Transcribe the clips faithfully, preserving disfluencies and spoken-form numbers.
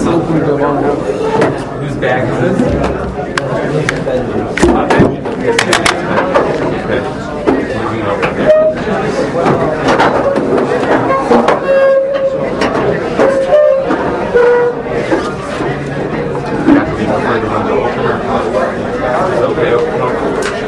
open the one. Whose bag is this? Uh, okay. Moving over there. Okay, open up.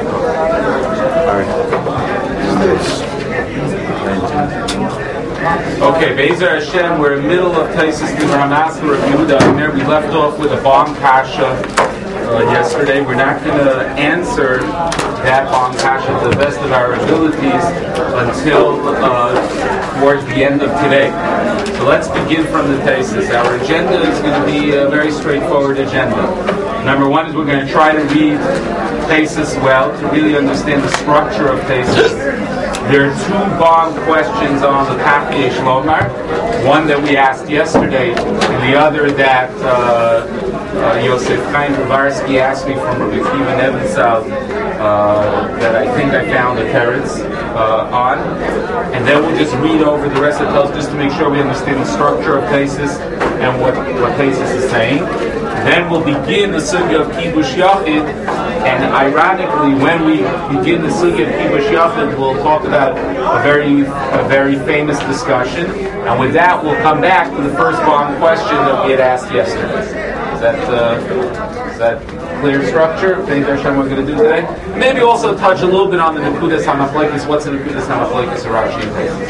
Okay, Be'ezer Hashem, we're in the middle of Taisus Ramas Rav Yehuda. There we left off with a bomb kasha uh, yesterday. We're not going to answer that bomb kasha to the best of our abilities until uh, towards the end of today. So let's begin from the Taisus. Our agenda is going to be a very straightforward agenda. Number one is we're going to try to read Taisus well, to really understand the structure of Taisus. There are two bomb questions on the Kafiyeh Shlomar. One that we asked yesterday, and the other that uh, uh, Yosef Chaim Povarsky asked me from Rabbi Kiva Nebensal, uh, that I think I found the parents uh, on. And then we'll just read over the rest of the Taisus just to make sure we understand the structure of Taisus and what, what Taisus is saying. Then we'll begin the sugya of Kibush Yachid, and ironically, when we begin the sugya of Kibush Yachid, we'll talk about a very, a very famous discussion, and with that, we'll come back to the first bomb question that we had asked yesterday. Is that, uh, is that clear structure? Things Hashem we're going to do today. Maybe also touch a little bit on the Nekudas Hamachlekes. What's the Nekudas Hamachlekes or Rashi?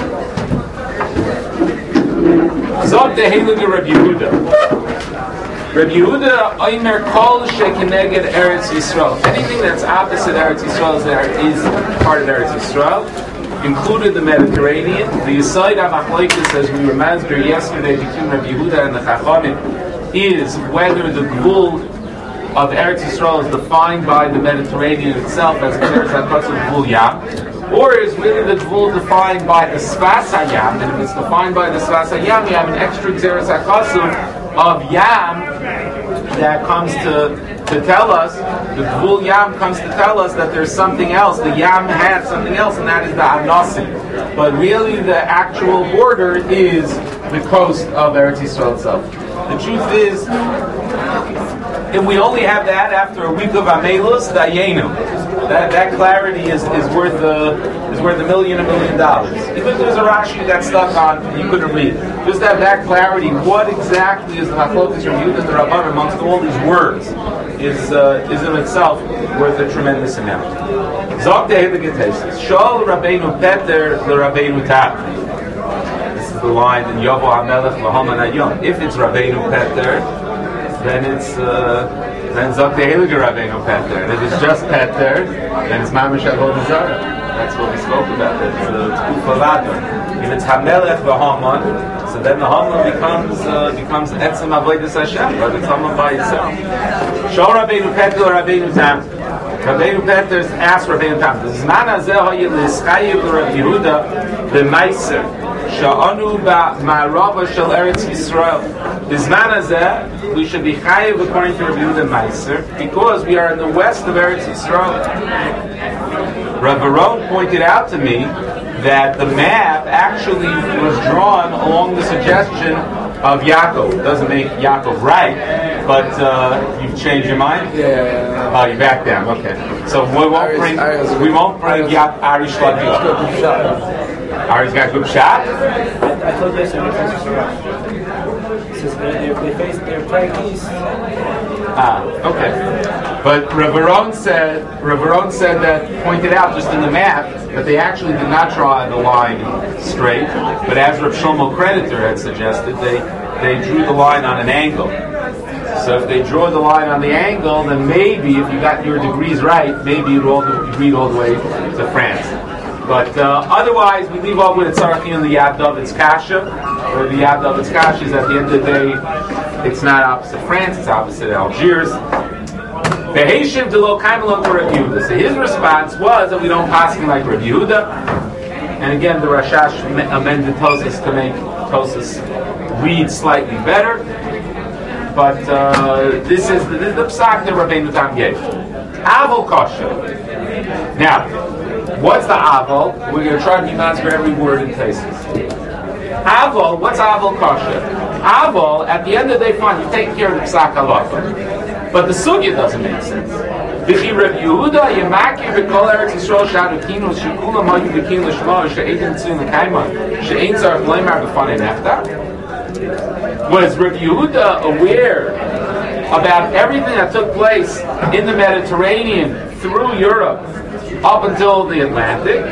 Zog de Heilige Rabbi Yehuda. Rabbi Yehuda, Omer Kol Shekeneged Eretz Yisrael. Anything that's opposite Eretz Yisrael is, there, is part of Eretz Yisrael, included the Mediterranean. The Yisayid HaMachlekes, as we were masber yesterday between Rabbi Yehuda and the Chachamim, is whether the Gvul of Eretz Yisrael is defined by the Mediterranean itself as Eretz HaKatzim Gvul Yam, or is really the Gvul defined by the Sfas HaYam, and if it's defined by the Sfas HaYam, you have an extra Eretz HaKatzim of Yam that comes to to tell us, the Gvul Yam comes to tell us that there's something else. The Yam had something else, and that is the Anosim. But really, the actual border is the coast of Eretz Yisrael itself. The truth is, if we only have that after a week of Amelus, Dayenu, that that clarity is, is worth a is worth a million a million dollars. Even if there's a Rashi that stuck on, you couldn't read. Just have that clarity. What exactly is the Machlokas from Yehuda and the Rabban amongst all these words is uh, is in itself worth a tremendous amount. Zog de Heilige Taisus. Shol Rabbeinu Peter le Rabbeinu Tam. This is the line in Yovo HaMelech Lahaman Ayom. If it's Rabbeinu Peter, then it's uh, then Zog de Heilige Rabbeinu Peter. And if it's just Peter, then it's Mamish Avodah Zarah. That's what we spoke about. It's Kufaladon. If it's Hamelech v'Haman, so then the Haman becomes uh, becomes Etzem Avodas Hashem, but it's Haman by itself. Shol Rabbeinu Peter Rabbeinu Tam. Rabbeinu Peter asked Rabbeinu Tam, Zman hazeh hayeh l'schayev l'Rav Yehuda b'maiser sha'anu ba'marava shel Eretz Yisrael. Zman hazeh, we should be chayev according to Rav Yehuda maiser because we are in the west of Eretz Yisrael. Rav Aron pointed out to me that the map actually was drawn along the suggestion of Yaakov. It doesn't make Yaakov right, but uh, you've changed your mind? Yeah. Oh, you back down. Okay. So we won't bring we won't bring Yaakov Ari Shlagi. Ari's got good shot. I told you they face their playing east. Ah, okay. But Rav Aron said, Rav Aron said that, pointed out just in the map, that they actually did not draw the line straight, but as Rav Shlomo Creditor had suggested, they, they drew the line on an angle. So if they draw the line on the angle, then maybe, if you got your degrees right, maybe you'd all read all the way to France. But uh, otherwise, we leave off with the Tzarachin and the Yad David's Kasha, or the Yad David's Kasha is at the end of the day, it's not opposite France, it's opposite Algiers. Beheshiv delo kaimelon to Rav Yehuda. So his response was that we don't pass him like Rav Yehuda. And again, the Rashash amended Tosas to make Tosas read slightly better. But uh, this is the, the psak that Rabbeinu Tam gave. Aval kasha. Now, what's the aval? We're going to try to be nice for every word in places. Aval, what's aval kasha? Aval, at the end of the day, fine, you're taking care of the psak halacha. But the sugya doesn't make sense. V'chi Reb Yehuda yemaki v'kol Eretz Yisrael she'adu kinu she'kulam hayu v'kinu l'shma she'edim tzin l'kaima she'ein tzar v'leimar b'fanei nefta. Was Reb Yehuda aware about everything that took place in the Mediterranean through Europe up until the Atlantic?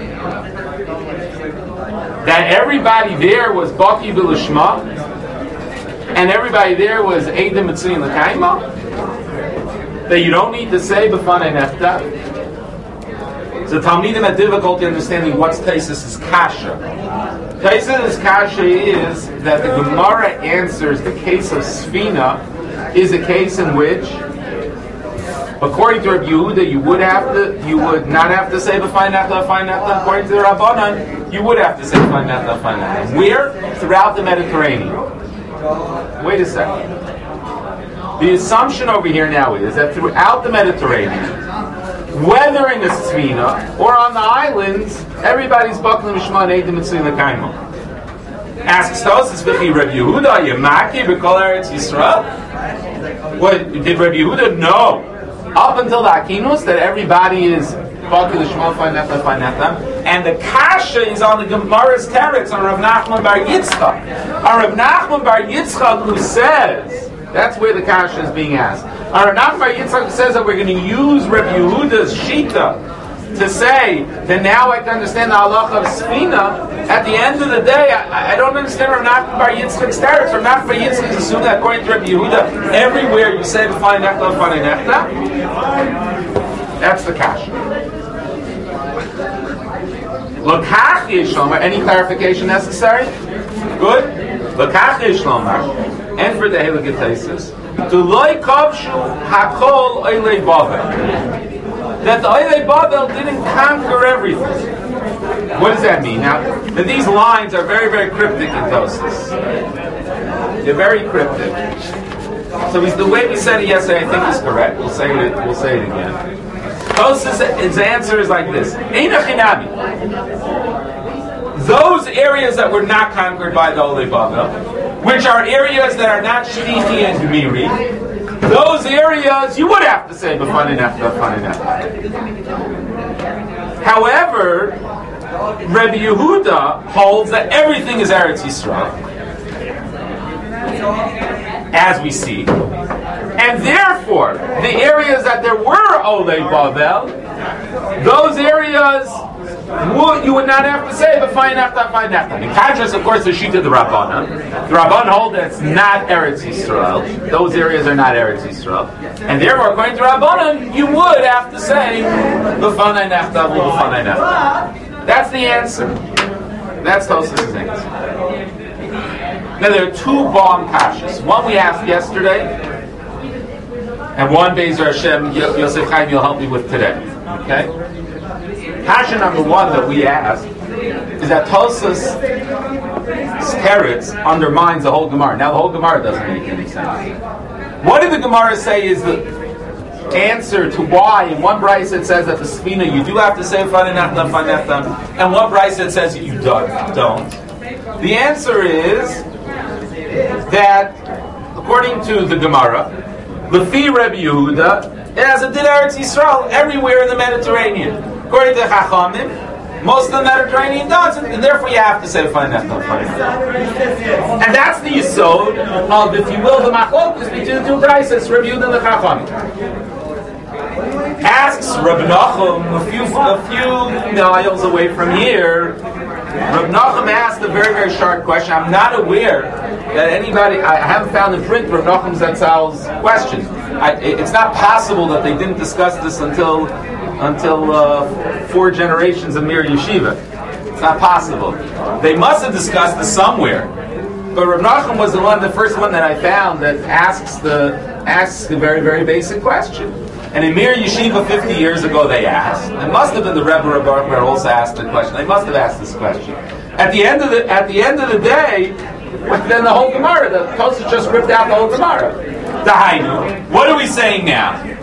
That everybody there was Baki B'Lishma, and everybody there was Eidim Mitzvim L'Kaima? That you don't need to say B'fanei Nefta? So Talmidim had difficulty understanding what's Taisus' Kasha. Taisus' Kasha is that the Gemara answers the case of Sfina is a case in which, according to Rabbi Yehuda, you would have to, you would not have to say B'fanei Nefta, B'fanei Nefta. According to the Rabbanan, you would have to say B'fanei Nefta, B'fanei Nefta. Where? Throughout the Mediterranean. Wait a second. The assumption over here now is that throughout the Mediterranean, whether in the Sfina or on the islands, everybody's Baklim Shema Eidim Mitzvim L'Kaima. Asks Tosas, V'chi Rabbi Yehuda, Yemaki B'kol Eretz Yisrael? What, did Rabbi Yehuda know up until the Akinus that everybody is Baklim Shema Fa'nefta Fa'nefta? And the Kasha is on the Gemara's teretz on Rav Nachman Bar Yitzchak. On Rav Nachman Bar Yitzchak, who says, that's where the Kasha is being asked. On Rav Nachman Bar Yitzchak says that we're going to use Rabbi Yehuda's Shita to say that now I can understand the halacha of Sfina. At the end of the day, I, I don't understand Rav Nachman Bar Yitzchak's teretz. Rav Nachman Bar Yitzchak is assuming that according to Rabbi Yehuda, everywhere you say B'fanei Nefta, B'fanei Nefta. That's the Kasha. L'kach yishlomar. Any clarification necessary? Good. L'kach yishlomar. And for the Heilige Taisus, to loy kavshu hakol oilei Bavel. That the oilei Bavel didn't conquer everything. What does that mean? Now, that these lines are very, very cryptic in Tosas. They're very cryptic. So he's, the way we said it yesterday, I think is correct. We'll say it. We'll say it again. Tosas, his answer is like this: Eina chinami. Those areas that were not conquered by the oilei Bavel, which are areas that are not Shlichi and Gemiri, those areas you would have to say B'fanei Nefta, B'fanei Nefta. However, Rabbi Yehuda holds that everything is Eretz Yisrael, as we see, and therefore the areas that there were Olei Bavel, those areas would, you would not have to say B'fanei Nefta, B'fanei Nefta. In contrast, of course, the Shita of the Rabbanan. The Rabbanan hold that it's not Eretz Yisrael. Those areas are not Eretz Yisrael. And therefore, according to Rabbanan, you would have to say B'fanei Nefta, B'fanei Nefta. That's the answer. That's Tosas' answer. Now, there are two bomb kashas. One we asked yesterday, and one Be'ezer Hashem, Yosef Chaim, you'll help me with today. Okay? Kasha number one that we asked is that Tosas' teretz undermines the whole Gemara. Now the whole Gemara doesn't make any sense. What did the Gemara say is the answer to why in one brayse it says that the Sfina you do have to say B'fanei Nefta, B'fanei Nefta, and one brayse it says you don't. The answer is that according to the Gemara, Lefi Rabbi Yehuda, it has a din Eretz Yisrael everywhere in the Mediterranean. According to Chachamim, most of the Mediterranean doesn't, and therefore you have to say B'fanei Nefta, B'fanei Nefta. And that's the yisod of, if you will, the machlokus between the two brayses, Rabbi Yehuda and the Chachamim. Asks Rabbi Nachum, a few a few miles away from here, Rabbi Nachum asked a very, very sharp question. I'm not aware that anybody, I haven't found in print Rabbi Nachum Zatzal's question. I, it's not possible that they didn't discuss this until until uh, four generations of Mir Yeshiva. It's not possible. They must have discussed this somewhere. But Rav Nachum was the one, the first one that I found that asks the asks the very, very basic question. And in Mir Yeshiva fifty years ago they asked. It must have been the Rebbe Rabbi who also asked the question. They must have asked this question. At the end of the at the end of the day, then the whole Gemara, the Tosas just ripped out the whole Gemara. Dahainu. What are we saying now?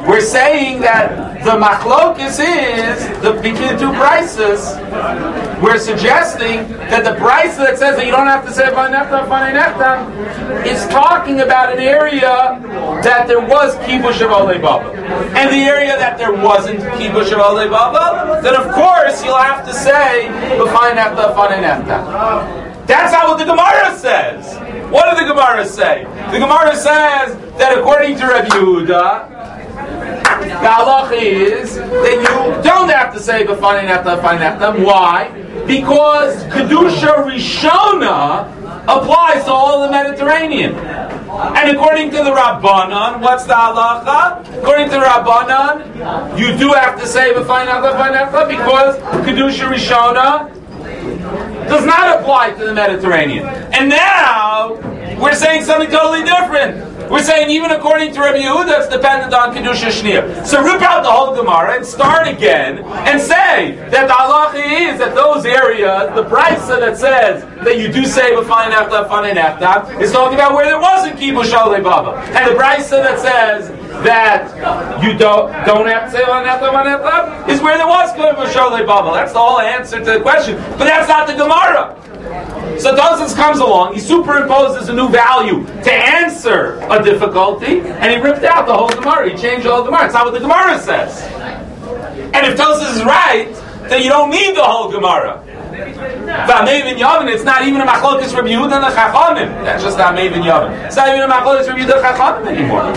we're saying that the machlokes is the between the two prices. We're suggesting that the price that says that you don't have to say vanefta vanefta is talking about an area that there was kibush of olei baba, and the area that there wasn't kibush of olei baba, then of course you'll have to say vanefta vanefta. That's not what the Gemara says. What did the Gemara say? The Gemara says that according to Rabbi Yehuda, the halacha is that you don't have to say b'fanei neftam, b'fanei neftam. Why? Because kedusha rishona applies to all the Mediterranean. And according to the Rabbanan, what's the halacha? According to the Rabbanan, you do have to say b'fanei neftam, b'fanei neftam because kedusha rishona does not apply to the Mediterranean. And now we're saying something totally different. We're saying even according to Rabbi Yehuda, it's dependent on Kedusha Shniya. So rip out the whole Gemara and start again and say that the halacha is that those areas, the brisa that says that you do say b'fanei nefta, b'fanei nefta, is talking about where there wasn't kibush olei baba. And the brisa that says that you don't don't have to say b'fanei nefta, b'fanei nefta is where there was kibush olei baba. That's the whole answer to the question. But that's not the Gemara. So Tosfos comes along, he superimposes a new value to answer a difficulty, and he ripped out the whole Gemara. He changed the whole Gemara. It's not what the Gemara says. And if Tosfos is right, then you don't need the whole Gemara. V'amei v'yavin, it's not even a machlokes Rabbi Yehuda and the Chachamim. That's just not amei v'yavin. It's not even a machlokes Rabbi Yehuda and the Chachamim anymore.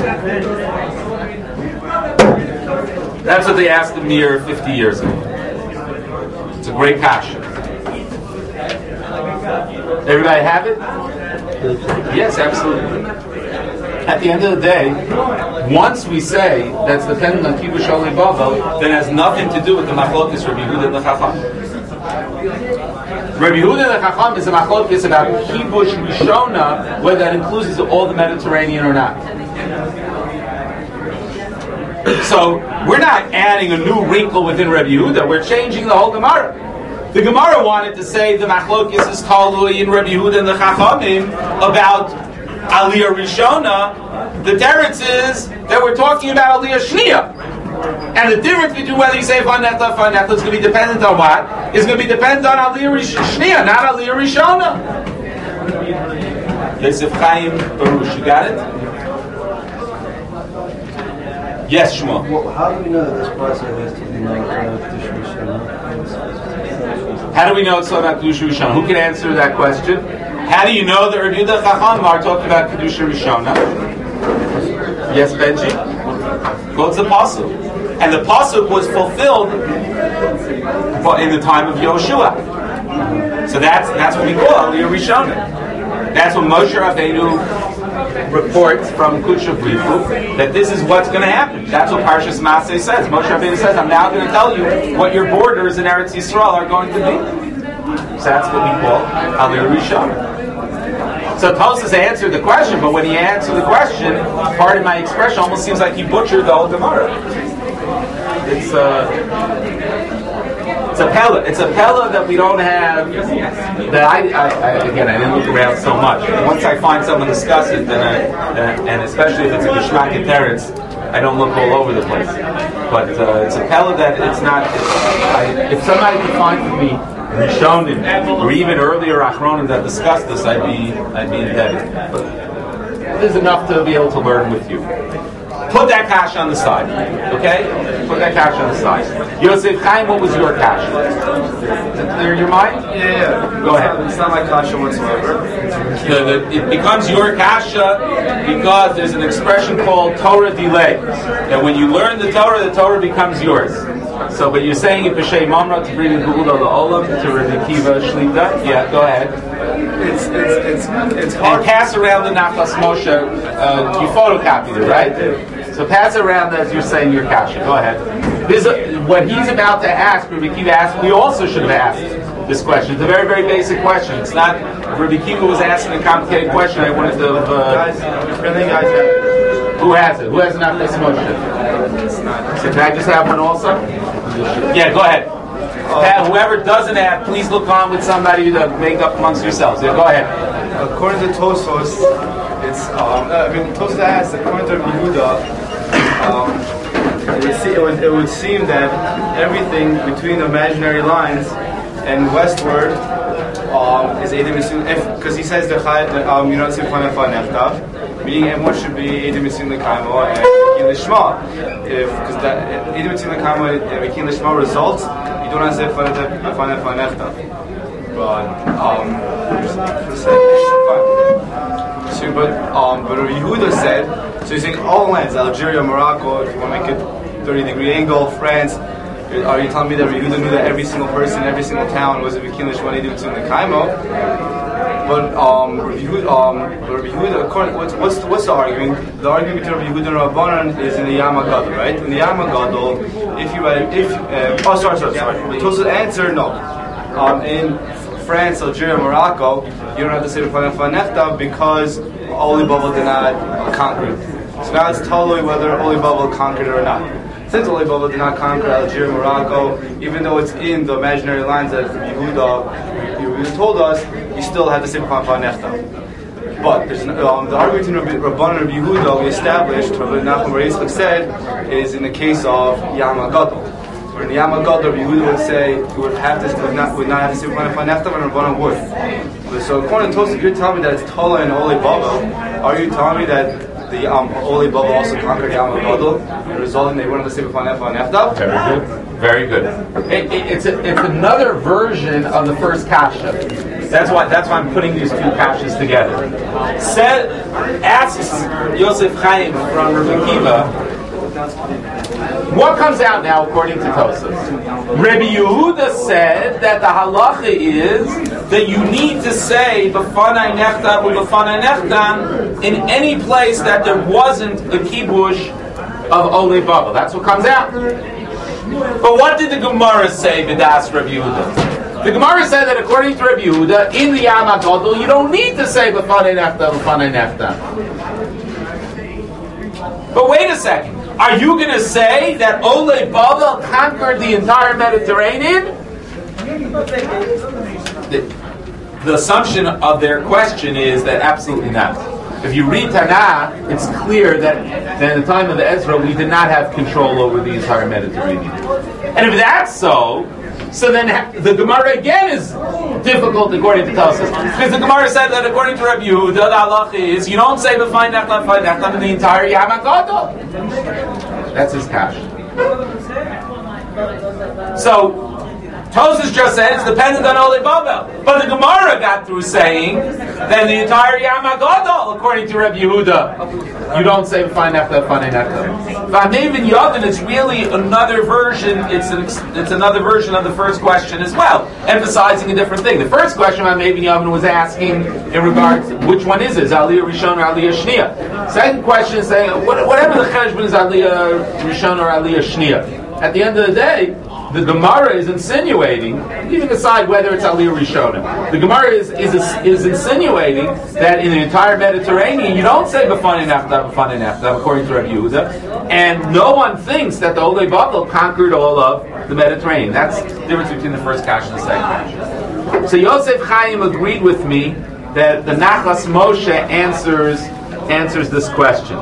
That's what they asked him here fifty years ago. It's a great kasha. Everybody have it? Yes, absolutely. At the end of the day, once we say that's dependent on kibush olei baba, then it has nothing to do with the machlokes Rabbi Yehuda and the Chacham. Rabbi Yehuda and the Chacham is a machlokes about kibush rishona, whether that includes all the Mediterranean or not. So we're not adding a new wrinkle within Rabbi Yehuda. We're changing the whole Gemara. The Gemara wanted to say the machlokes is talui in Rabbi Yehuda and the Chachamim about Aliyah Rishona. The teretz is that we're talking about Aliyah Shniya. And the difference between whether you say Vaneta, Vaneta is going to be dependent on what? Is going to be dependent on Aliyah Shniya, not Aliyah Rishona. Yosef Chaim Baruch, you got it? Yes, Shmuel. Well, how do we know that this process has to be like Kedusha Rishona? How do we know it's talking about Kedusha Rishona? Who can answer that question? How do you know that Rabbi Yehuda Chacham are talking about Kedusha Rishona? Yes, Benji? Well, it's the pasuk, and the pasuk was fulfilled in the time of Yoshua. So that's that's what we call Aliyah Rishona. That's what Moshe Rabbeinu reports from Kudsha Brifu, that this is what's going to happen. That's what Parshas Maseh says. Moshe Rabbeinu says, I'm now going to tell you what your borders in Eretz Yisrael are going to be. So that's what we call Aliyah Rishona. So Tosfos answered the question, but when he answered the question, part of my expression almost seems like he butchered the whole Gemara. It's a... It's a pella. It's a pella that we don't have. That I, I, I again, I didn't look around so much. Once I find someone discuss it, then I, uh, and especially if it's a Geshmak and Teretz, I don't look all over the place. But uh, it's a pella that it's not. It's, I, if somebody could find for me Rishonim or even earlier Achronim that discussed this, I'd be, I'd be indebted. But there's enough to be able to learn with you. Put that cash on the side, okay? Put that cash on the side. Yosef Chaim, what was your cash? Is it clear in your mind? Yeah, yeah. Go ahead. It's not my kasha whatsoever. The, the, it becomes your kasha because there's an expression called Torah delay. That when you learn the Torah, the Torah becomes yours. So, but you're saying it b'shei mamra to bring the Gula Olam to Rabbi Kiva Shlita. Yeah, go ahead. It's it's it's it's hard. And pass around the Nachlas Moshe. Uh, you photocopied it, right? So pass around as you're saying your kasha. Go ahead. This, uh, what he's about to ask, Rabbi Kiva asked, we also should have asked this question. It's a very, very basic question. It's not, Rabbi Kiva was asking a complicated question. I wanted to... Uh, guys, really guys have it. Who has it? Who has not this Moshe? So can I just have one also? Yeah, go ahead. Uh, whoever doesn't have, please look on with somebody to make up amongst yourselves. Yeah, go ahead. According to Tosfos, it's um, I mean Tosfos asks according to Rabbi Yehuda, um, it would, see, it, would, it would seem that everything between the imaginary lines and westward um, is Eidim Mitzvah, because he says the um, you don't see Fanei Fanechtav, meaning everyone should be Eidim Mitzvah L'Kaimo and Mekin L'Shma. Because Eidim Mitzvah L'Kaimo and Mekin L'Shma results, you don't have to say Fanei Fanechtav. But, um, so, but, um, but Rabbi Yehuda said, so he's saying all lands, Algeria, Morocco, if you want to make it thirty degree angle, France. Are you telling me that Rabbi Yehuda knew that every single person, every single town was a Mekin L'Shma Eidim Mitzvah L'Kaimo? But um, Rabbi Yehuda, um, Rabbi Yehuda, according, what's what's the, what's the argument? The argument between Rabbi Yehuda and Rabbanan is in the Yama Gadol, right? In the Yama Gadol, if you write, if uh, oh sorry, sorry, sorry. The Tosfos answer no. Um, in France, Algeria, Morocco, you don't have to say Fanei Fanechtav because Oli Baba did not conquer it. So now it's totally whether Oli Baba conquered it or not. Since Oli Baba did not conquer Algeria, Morocco, even though it's in the imaginary lines that Yehuda, Yehuda told us, you still have to say Fanei Fanechtav. But there's an, um, the argument between Rabbanan and Yehuda we established, Rabbi Nachman Bar Yitzchak said, is in the case of Yama Gadol. Where in the Yama Gadol, Yehuda would say you would have to would not would not have to say Fanei Fanechtav, and Rabbanan would. So according to Tosfos, you're telling me that it's Tola and Oli Baba. Are you telling me that the um, Oli Baba also conquered Yama Gadol, and resulting they wouldn't have to say Fanei Fanechtav? Very good. Very good. It, it, it's a, it's another version of the first kasha. That's why that's why I'm putting these two kashas together. Said asks Yosef Chaim from Rabbi Akiva, what comes out now according to Tosfos? Rabbi Yehuda said that the halacha is that you need to say b'fanai nechtam or b'fanai nechtam in any place that there wasn't a kibush of Oli Baba. That's what comes out. But what did the Gemara say, B'das Rabbi Yehuda? The Gemara said that according to Rabbi Yehuda, in the Yama Gadol, you don't need to say b'fanei nechtam, b'fanei nechtam. But wait a second. Are you going to say that Ole Baba conquered the entire Mediterranean? The, the assumption of their question is that absolutely not. If you read Tanakh, it's clear that, that in the time of the Ezra, we did not have control over the entire Mediterranean. And if that's so, so then the Gemara again is difficult according to Tosfos. Because the Gemara said that according to Rabbi Yehuda, the halacha is you don't say b'fanei nechtam, b'fanei nechtam in the entire Yama Gadol. That's his kash. So Tosfos just said it's dependent on Oli Baba. But the Gemara got through saying that the entire Yama Gadol, according to Rabbi Yehuda, you don't say b'fanei nechtam, b'fanei nechtam. V'anei v'in Yavin is really another version. It's an, it's another version of the first question as well, emphasizing a different thing. The first question V'anei v'in Yavin was asking in regards to which one is it? Is Aliyah Rishon or Aliyah Shniya? Second question is saying whatever the cheshbon is Aliyah Rishon or Aliyah Shniya. At the end of the day, the Gemara is insinuating, leaving aside whether it's Aliyah Rishona, the Gemara is, is is insinuating that in the entire Mediterranean you don't say b'fanei nechtam, b'fanei nechtam, according to Rabbi Yehuda, and no one thinks that the Olei Baba conquered all of the Mediterranean. That's the difference between the first kash and the second kash. So Yosef Chaim agreed with me that the Nachas Moshe answers answers this question.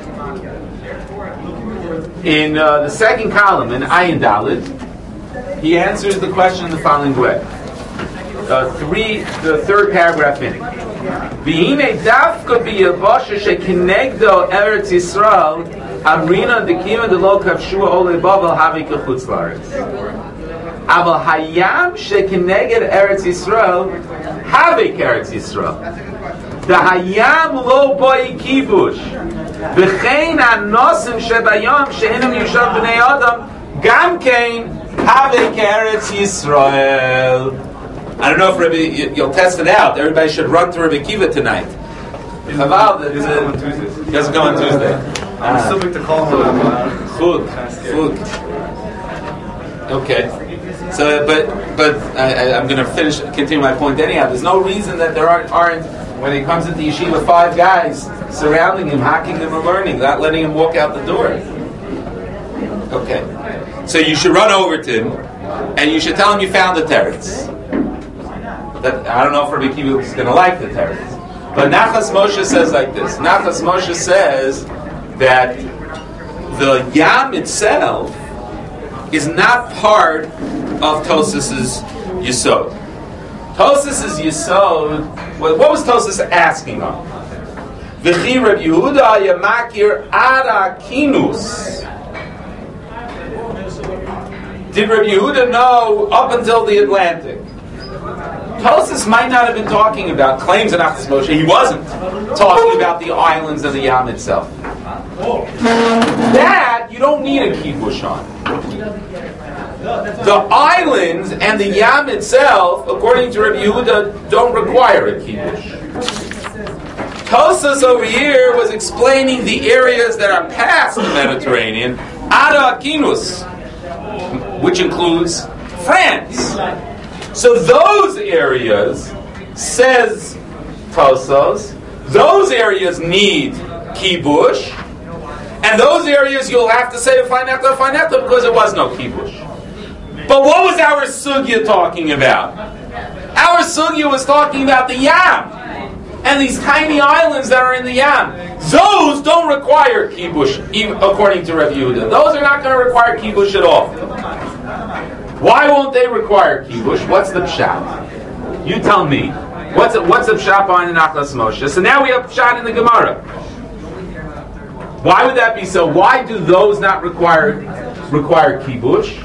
In uh, the second column, in Ayin Daled, he answers the question in the following way. Uh, three, the third paragraph in it. V'hine dafka b'yavasha shekinegdo Eretz Yisrael amrina dekima delo kavshua olei Baba havi kechutz laaretz. Aval hayam shekineged Eretz Yisrael havi k'Eretz Yisrael. The hayam lo boi kibush. V'chein anosim shebayam she'enam yushav b'nei adam gam kein havi k'Eretz Yisrael. I don't know if Rabbi, you'll test it out. Everybody should run to Rabbi Kiva tonight. Chaval, He doesn't come on Tuesdays. He doesn't come on Tuesday. I'm still going to call him. Chug, chug. Okay. So, but but I, I'm going to finish, continue my point anyhow. There's no reason that there aren't, aren't when he comes into yeshiva, five guys surrounding him, hacking him and learning, not letting him walk out the door. Okay. So you should run over to him, and you should tell him you found the teretz. That, I don't know if Rabbi Kiva is going to like the teretz. But Nachas Moshe says like this. Nachas Moshe says that the Yam itself is not part of Tosas's Yisod. Tosas's Yisod, what was Tosas asking on? V'chi Reb Yehuda yamakir ara kinus. Did Reb Yehuda know up until the Atlantic? Tosas might not have been talking about claims in Achas Moshe. He wasn't talking about the islands of the Yam itself. That you don't need a kibush on. The islands and the Yam itself, according to Rabbi Yehuda, don't require a kibush. Tosas over here was explaining the areas that are past the Mediterranean, Ada Akinus, which includes France. So those areas, says Tosas, those areas need kibush, and those areas you'll have to say Faneta, Faneta, because it was no kibush. But what was our sugya talking about? Our sugya was talking about the Yam and these tiny islands that are in the Yam. Those don't require kibush, even according to Rabbi Yehuda. Those are not going to require kibush at all. Why won't they require kibush? What's the pshat? You tell me. What's the, what's the pshat behind the Nachlas Moshe? So now we have pshat in the Gemara. Why would that be so? Why do those not require require kibush?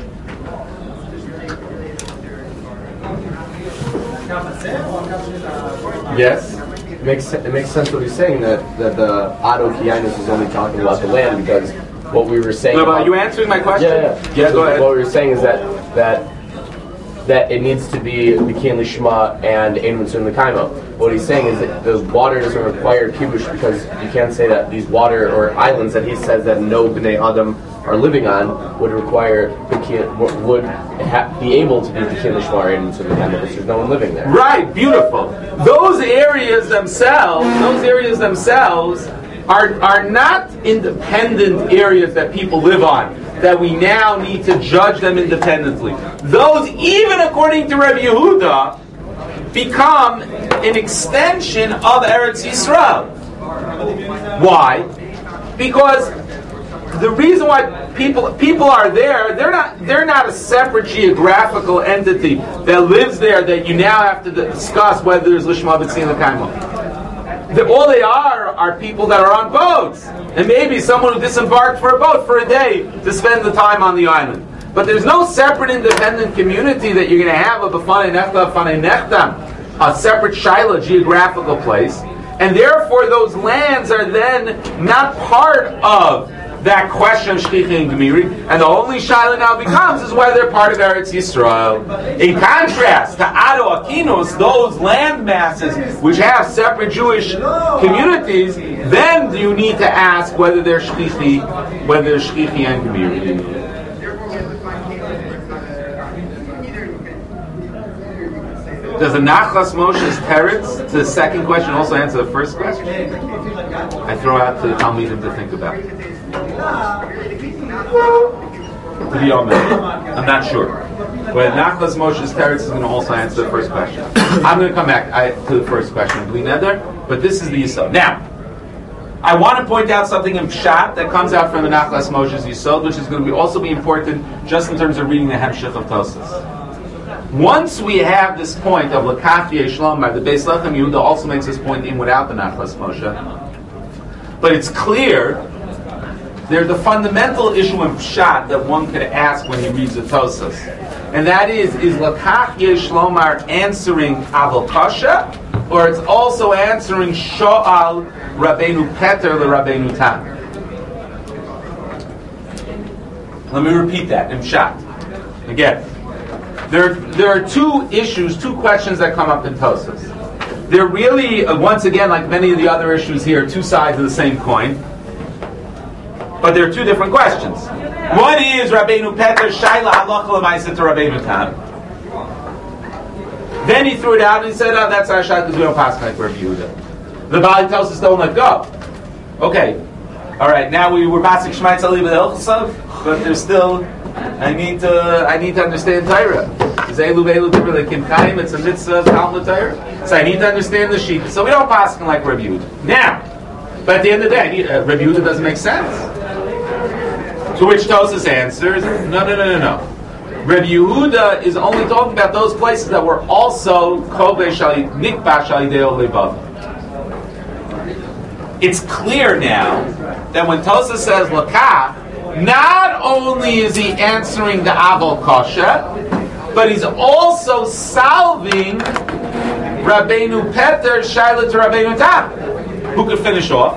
Yes. It makes it makes sense what he's saying, that, that the Ado Kiyanis is only talking about the land, because what we were saying. No, but about, are you answering my question? Yeah, yeah. Yeah, so go ahead. What we were saying is that that that it needs to be Bikin Lishma and Ein Mitzvah Mekaimo. What he's saying is that the water doesn't require kibush, because you can't say that these water or islands that he says that no Bnei Adam are living on would require Bikin, would ha- be able to be Bikin Lishma or Ein Mitzvah Mekaimo, because there's no one living there. Right, beautiful. Those areas themselves, those areas themselves are are not independent areas that people live on, that we now need to judge them independently. Those, even according to Rabbi Yehuda, become an extension of Eretz Yisrael. Why? Because the reason why people people are there, they're not they're not a separate geographical entity that lives there that you now have to discuss whether there's Lishma B'tzin L'Kaimo. The, all they are are people that are on boats, and maybe someone who disembarked for a boat for a day to spend the time on the island. But there's no separate independent community that you're going to have a B'fanei Nechta, B'fanei Nechtam, a separate Shaila geographical place, and therefore those lands are then not part of that question of Shchichi and Gemiri, and the only Shaila now becomes is whether they're part of Eretz Yisrael. In contrast to Ado Akinus, those land masses which have separate Jewish communities, then you need to ask whether they're Shchichi, whether they're Shchichi and Gemiri. Does the Nachlas Moshe's teretz to the second question also answer the first question? I throw out to the Talmidim to think about. To be honest, I'm not sure. But Nachlas Moshe's teretz is going to also answer the first question. I'm going to come back I, to the first question, Bli Neder, but this is the Yisod. Now, I want to point out something in Pshat that comes out from the Nachlas Moshe's Yisod, which is going to be also be important just in terms of reading the Hemshech of Tosas. Once we have this point of L'kach Yeshlom, the Beis Lechem Yehuda also makes this point in without the Nachlas Moshe. But it's clear there's the fundamental issue in Pshat that one could ask when he reads the Tosas. And that is, is L'kach Yeshlomar answering Aval Kasha, or it's also answering Sho'al Rabbeinu Peter le Rabbeinu Tam? Let me repeat that in Pshat. Again. There, there are two issues, two questions that come up in Tosas. They're really, uh, once again, like many of the other issues here, two sides of the same coin. But they're two different questions. One is Rabbeinu Peter Shaila Halacha L'Maisa to Rabbeinu Tam. Then he threw it out and he said, oh, that's our shot because we don't pass like Rabbi Yehuda. The Bali tells us don't let go. Okay. All right, now we were passing Shmai Tzali with Elchasav, but there's still... I need to. I need to understand Torah. Zelu velu different Kim Chaim. It's a mitzvah Talmud Torah. So I need to understand the sheep. So we don't pass like Rabbi Yehuda. Now, but at the end of the day, uh, Rabbi Yehuda doesn't make sense. To which Tosas answers, no, no, no, no, no. Reb Yehuda is only talking about those places that were also Kovesh Nikbash Alidei Lebav. It's clear now that when Tosas says Lakach, not only is he answering the Aval Kasha, but he's also solving Rabbeinu Peter Shaila to Rabbeinu Tam, who could finish off.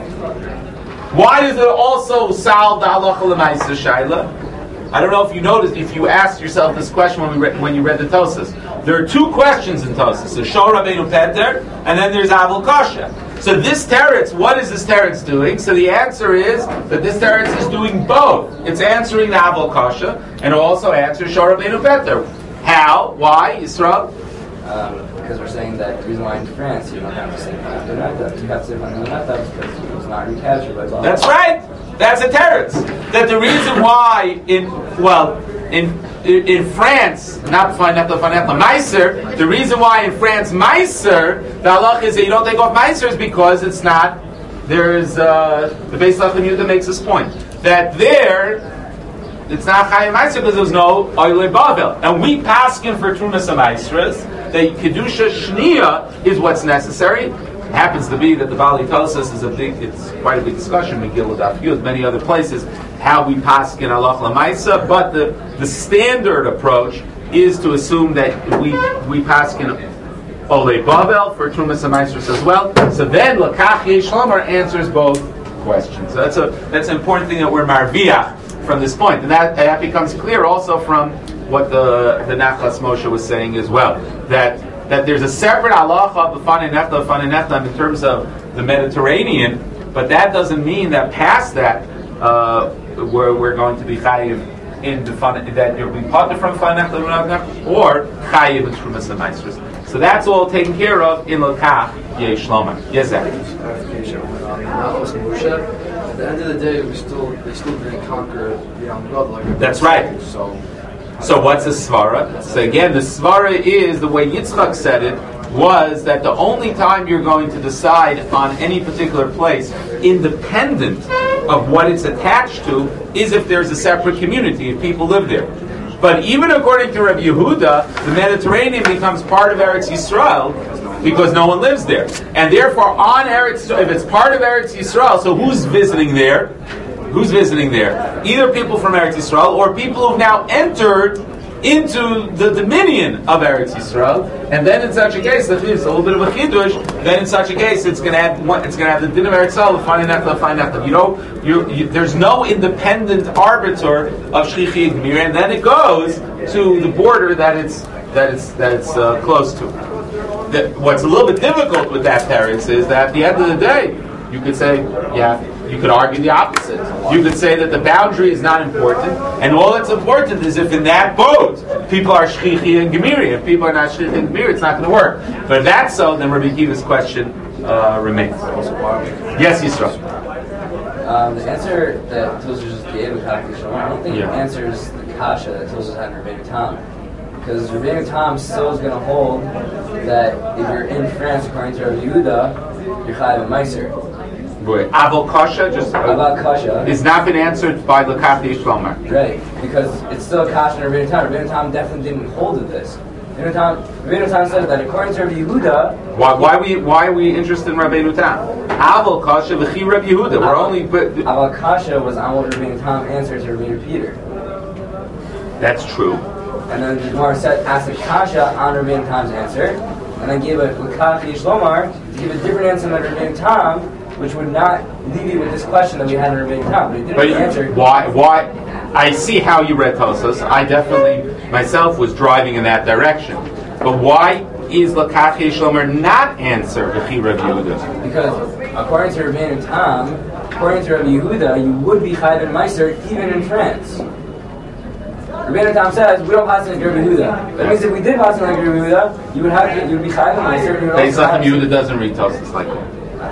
Why does it also solve the Halacha L'Maisa Shaila? I don't know if you noticed, if you asked yourself this question when we read, when you read the Tosas. There are two questions in Tosas. There's Shor Rabbeinu Peter, and then there's Aval Kasha. So this teretz, what is this teretz doing? So the answer is that this teretz is doing both. It's answering the Aval Kasha, and it also answers Shor Rabbeinu Peter. How? Why? Yisrael? Um, because we're saying that the reason why in France you don't have to say Fanunata, you have to say Fanunata because it was not recaptured by law. That's right. That's a teretz. That the reason why in well in in, in France not Fanunata Fanunata Meiser, the reason why in France Meiser the halach is that you don't take off Meiser is because it's not there's uh, the Beis Lachem Yehuda makes this point that there. It's not Chayim Meiser because there's no Oile Bavel. And we paskin for Trumas HaMeisres that Kedusha Shnia is what's necessary. It happens to be that the Bali Tosas is a big, it's quite a big discussion, Megillah Daf Yud, many other places, how we paskin Alach LaMaisa, but the, the standard approach is to assume that we we paskin Ole Bavel for Trumas HaMeisres as well. So then Lakach Yesh Lomar answers both questions. So that's a that's an important thing that we're marviach from this point, and that, that becomes clear also from what the the Nachlas Moshe was saying as well. That that there's a separate halacha of B'fanei Nefla, B'fanei Nefla in terms of the Mediterranean, but that doesn't mean that past that uh, we're we're going to be chayiv in B'fanei, that you'll be parted from B'fanei Nefla or chayiv in Trumas HaMeisres. So that's all taken care of in Lakach Yesh Lomar. Yes, Zach. At the end of the day, we still they still didn't conquer the Yam God like that's right. So, so what's the svara? So again, the svara is the way Yitzchak said it was that the only time you're going to decide on any particular place, independent of what it's attached to, is if there's a separate community, if people live there. But even according to Rabbi Yehuda, the Mediterranean becomes part of Eretz Yisrael because no one lives there. And therefore, on Eretz, if it's part of Eretz Yisrael, so who's visiting there? Who's visiting there? Either people from Eretz Yisrael or people who've now entered into the dominion of Eretz Yisrael. And then in such a case, that is a little bit of a chiddush. Then in such a case, it's going to have one, it's going to have the din of Eretz Yisrael, finding that, finding that. You know, you, you, there's no independent arbiter of Shlichi Gmir, and then it goes to the border that it's that it's that it's uh, close to. The, what's a little bit difficult with that, Terence, is that at the end of the day, you could say, yeah, you could argue the opposite. You could say that the boundary is not important, and all that's important is if in that boat people are shchichi and gemiri. If people are not shchichi and gemiri, it's not going to work. But if that's so, then Rabbi Kiva's question uh, remains. Yes, Yisrael. Um, the answer that Tosfos just gave with Hakei Shalom, I don't think Yeah. it answers the kasha that Tosfos had in Rabbeinu Tam. Because Rabbeinu Tam still is going to hold that if you're in France, according to Rabbi Yehuda, you're chayav meiser. Aval kasha just Aval kasha is not been answered by the Lakach Yesh Lomar. Right, because it's still a kasha in Rabbeinu Tam. Rabbeinu Tam definitely didn't hold to this. Rabbeinu Tam, Rabbeinu Tam said that according to Rabbi Yehuda, Why, why we why are we interested in Rabbeinu Tam? Aval kasha v'chi Rabbi Yehuda. We're only but Aval kasha was on what Rabbeinu Tam answered to Rabbeinu Peter. that's true. And then the Gemara said, asked the kasha on Rabbeinu Tam's answer, and then gave a Lakach Yesh Lomar to give a different answer than Rabbeinu Tam, which would not leave you with this question that we had in Rabbeinu Tam. But he didn't But answer. why? Why? I see how you read Tosfos. I definitely myself was driving in that direction. But why is Lakach Yesh Lomar not answer v'chi Rabbi Yehuda? Because according to Rabbeinu Tam, according to Rabbi Yehuda, you would be chayav meiser even in France. Rabbeinu Tam says we don't pass in like Rabbi Yehuda. That means if we did pass in like Rabbi Yehuda, you would have to, you would be chayav meiser. Beis Lachem Yehuda doesn't read Tosfos like that.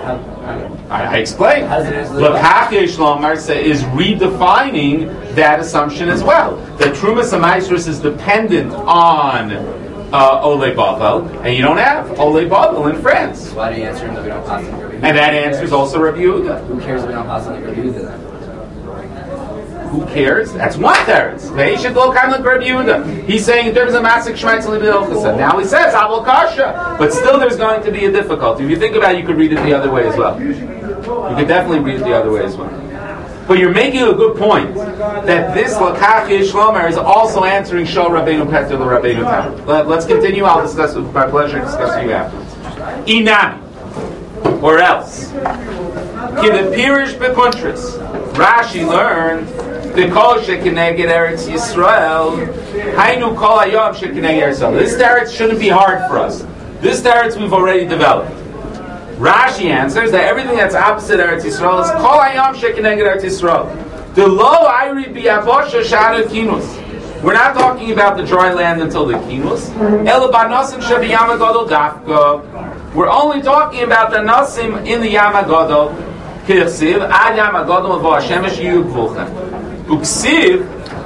I, I explained. Lakach Yesh Lomar is redefining that assumption as well. That Trumas HaMeisros is dependent on uh, Ole Bavel, and you don't have Ole Bavel in France. Why do you answer him that we don't pass in Rabbi Yehuda? And that answers also Rabbi Yehuda. Who cares if we don't pass in like Rabbi Yehuda then? Who cares? That's one teretz. He's saying in terms of Masik Shmaitz Libidilchasa. Now he says Abel Kasha, but still there's going to be a difficulty. If you think about it, you could read it the other way as well. You could definitely read it the other way as well. But you're making a good point that this Lakach Yishlomer is also answering Shol Rabbeinu Peter the Rabbeinu Tam. Let, let's continue. I'll discuss with my pleasure. Discuss with you afterwards. Inami, or else. Kive Pirish Bekuntris. Rashi learned the Kol Shekineged Eretz Yisrael. Hainu Kol Hayom Shekineged Eretz Yisrael. This teretz shouldn't be hard for us. This teretz we've already developed. Rashi answers that everything that's opposite Eretz Yisrael is Kol Hayom Shekineged Eretz Yisrael. The lo Ayri Biyavosha Shadu Kinus. We're not talking about the dry land until the Kinus. Ela Banosim Shabiyam Agadol Dafka. We're only talking about the Nasim in the Yam Agadol. Kirsiv Ad Yam Agadol Avo Hashemesh Yiyu Gvulchem. Uksiv.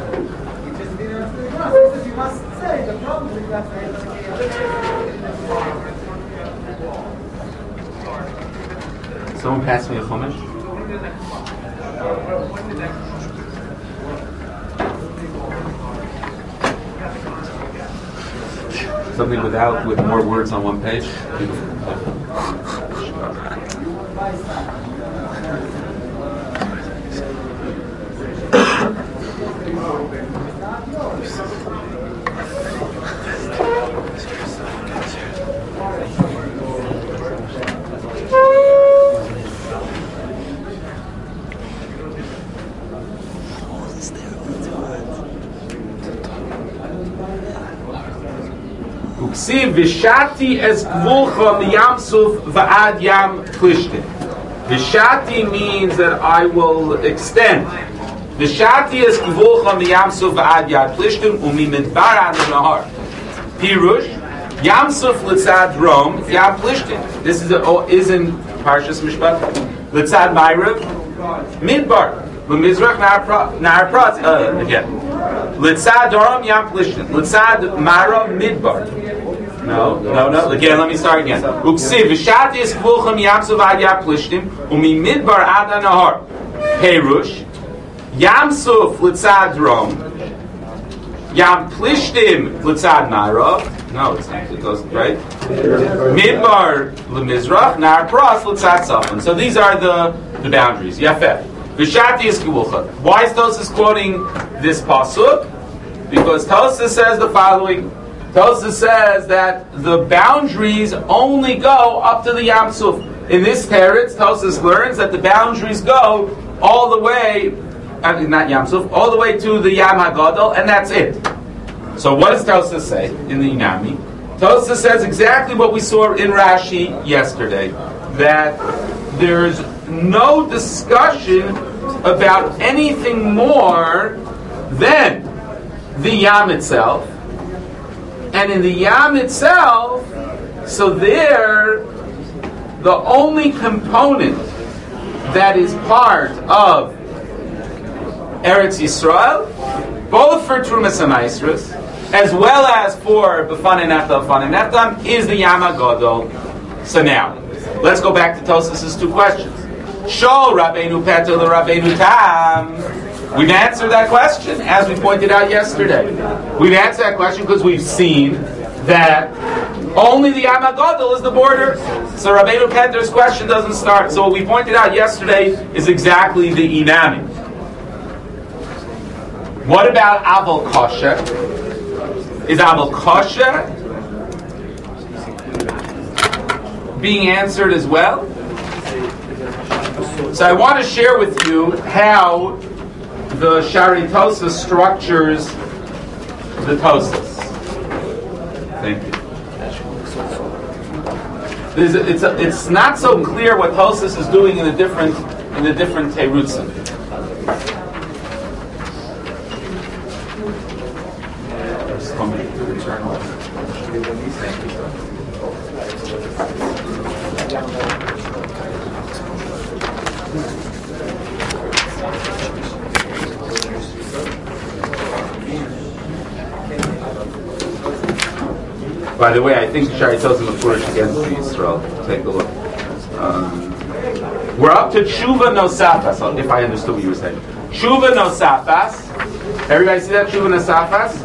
Someone pass me a chumash. Something without, with more words on one page. Uksiv v'shati es gvulcha miyam suf v'ad yam plishtin. V'shati means that I will extend. V'shati es gvulcha miyam suf v'ad yam plishtin umi midbar an nahar. Pirush yam suf litzad rom yam plishtin. This is a, oh, is in Parshas Mishpat. Litzad Ma'ariv midbar. L'mizrach nar prat uh, again. Litzad rom yam plishtin. Litzad ma'arav midbar. No, no, no. Again, let me start again. Uksiv v'shati es gvulcha miyam suf v'ad yam plishtin umi midbar ad nahar. Pirush yam suf litzad rom. Yam plishtim litzad ma'arav. No, it's not. It doesn't, right? Midbar lemizrach, nar pras litzad safon. So these are the, the boundaries. Yafeh. V'shati is kiwulcha. Why is Tosas quoting this pasuk? Because Tosas says the following. Tosas says that the boundaries only go up to the Yam Suf. In this teretz, Tosas learns that the boundaries go all the way, uh, not Yam Suf, all the way to the Yam HaGadol, and that's it. So what does Tosas say in the Inami? Tosas says exactly what we saw in Rashi yesterday, that there's no discussion about anything more than the Yam itself. And in the Yam itself, so there, the only component that is part of Eretz Yisrael, both for Trumas and Maasros, as well as for B'fanei Neftam, B'fanei Neftam, is the Yam HaGadol. So now, let's go back to Tosas' two questions. Shol Rabbeinu Peter the Rabbeinu Tam. We've answered that question, as we pointed out yesterday. We've answered that question because we've seen that only the Yam HaGadol is the border. So Rabbeinu Peter's question doesn't start. So what we pointed out yesterday is exactly the Inami. What about Abel Kosher? Is Abel Kosher being answered as well? So I want to share with you how the Shari Tosas structures the Tosas. Thank you. There's a, it's, a, it's not so clear what Tosas is doing in the different in the different terutzim. By the way, I think Shari tells him the Purish against Yisrael. Take a look. Um, we're up to Tshuva Nosafas, if I understood what you were saying. Tshuva nosafas. Everybody see that? Tshuva nosafas?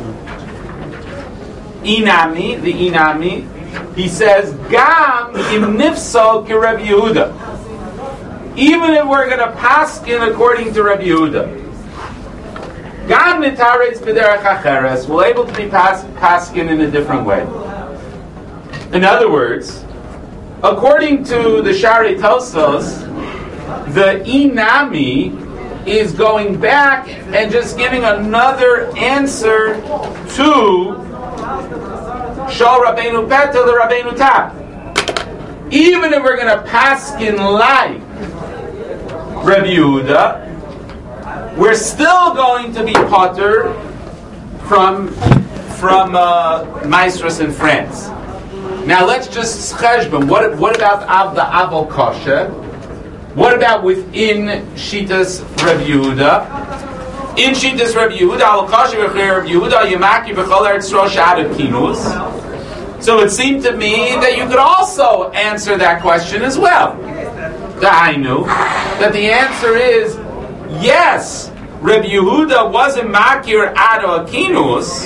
Inami, the Inami. He says, Gam im nifso ki Rabbi Yehuda. Even if we're going to paskin according to Rabbi Yehuda. Gam nitaretz b'derech acheres. We're able to be pas- paskin in a different way. In other words, according to the Shari Tosos, the Inami is going back and just giving another answer to Shal Rabbeinu Peter the Rabbeinu Tam. Even if we're going to paskin like Rabbi Yehuda, we're still going to be potter from from uh, Maestros in France. Now let's just cheshbon. What what about av the avol kosher? What about within Shitas Rabbi Yehuda? In Shitas Rabbi Yehuda, al kosher v'cher Rabbi Yehuda yemaki b'chol eretz Yisrael she'adav kinus. So it seemed to me that you could also answer that question as well. That I knew that the answer is yes. Rabbi Yehuda wasn't makir ado akinus,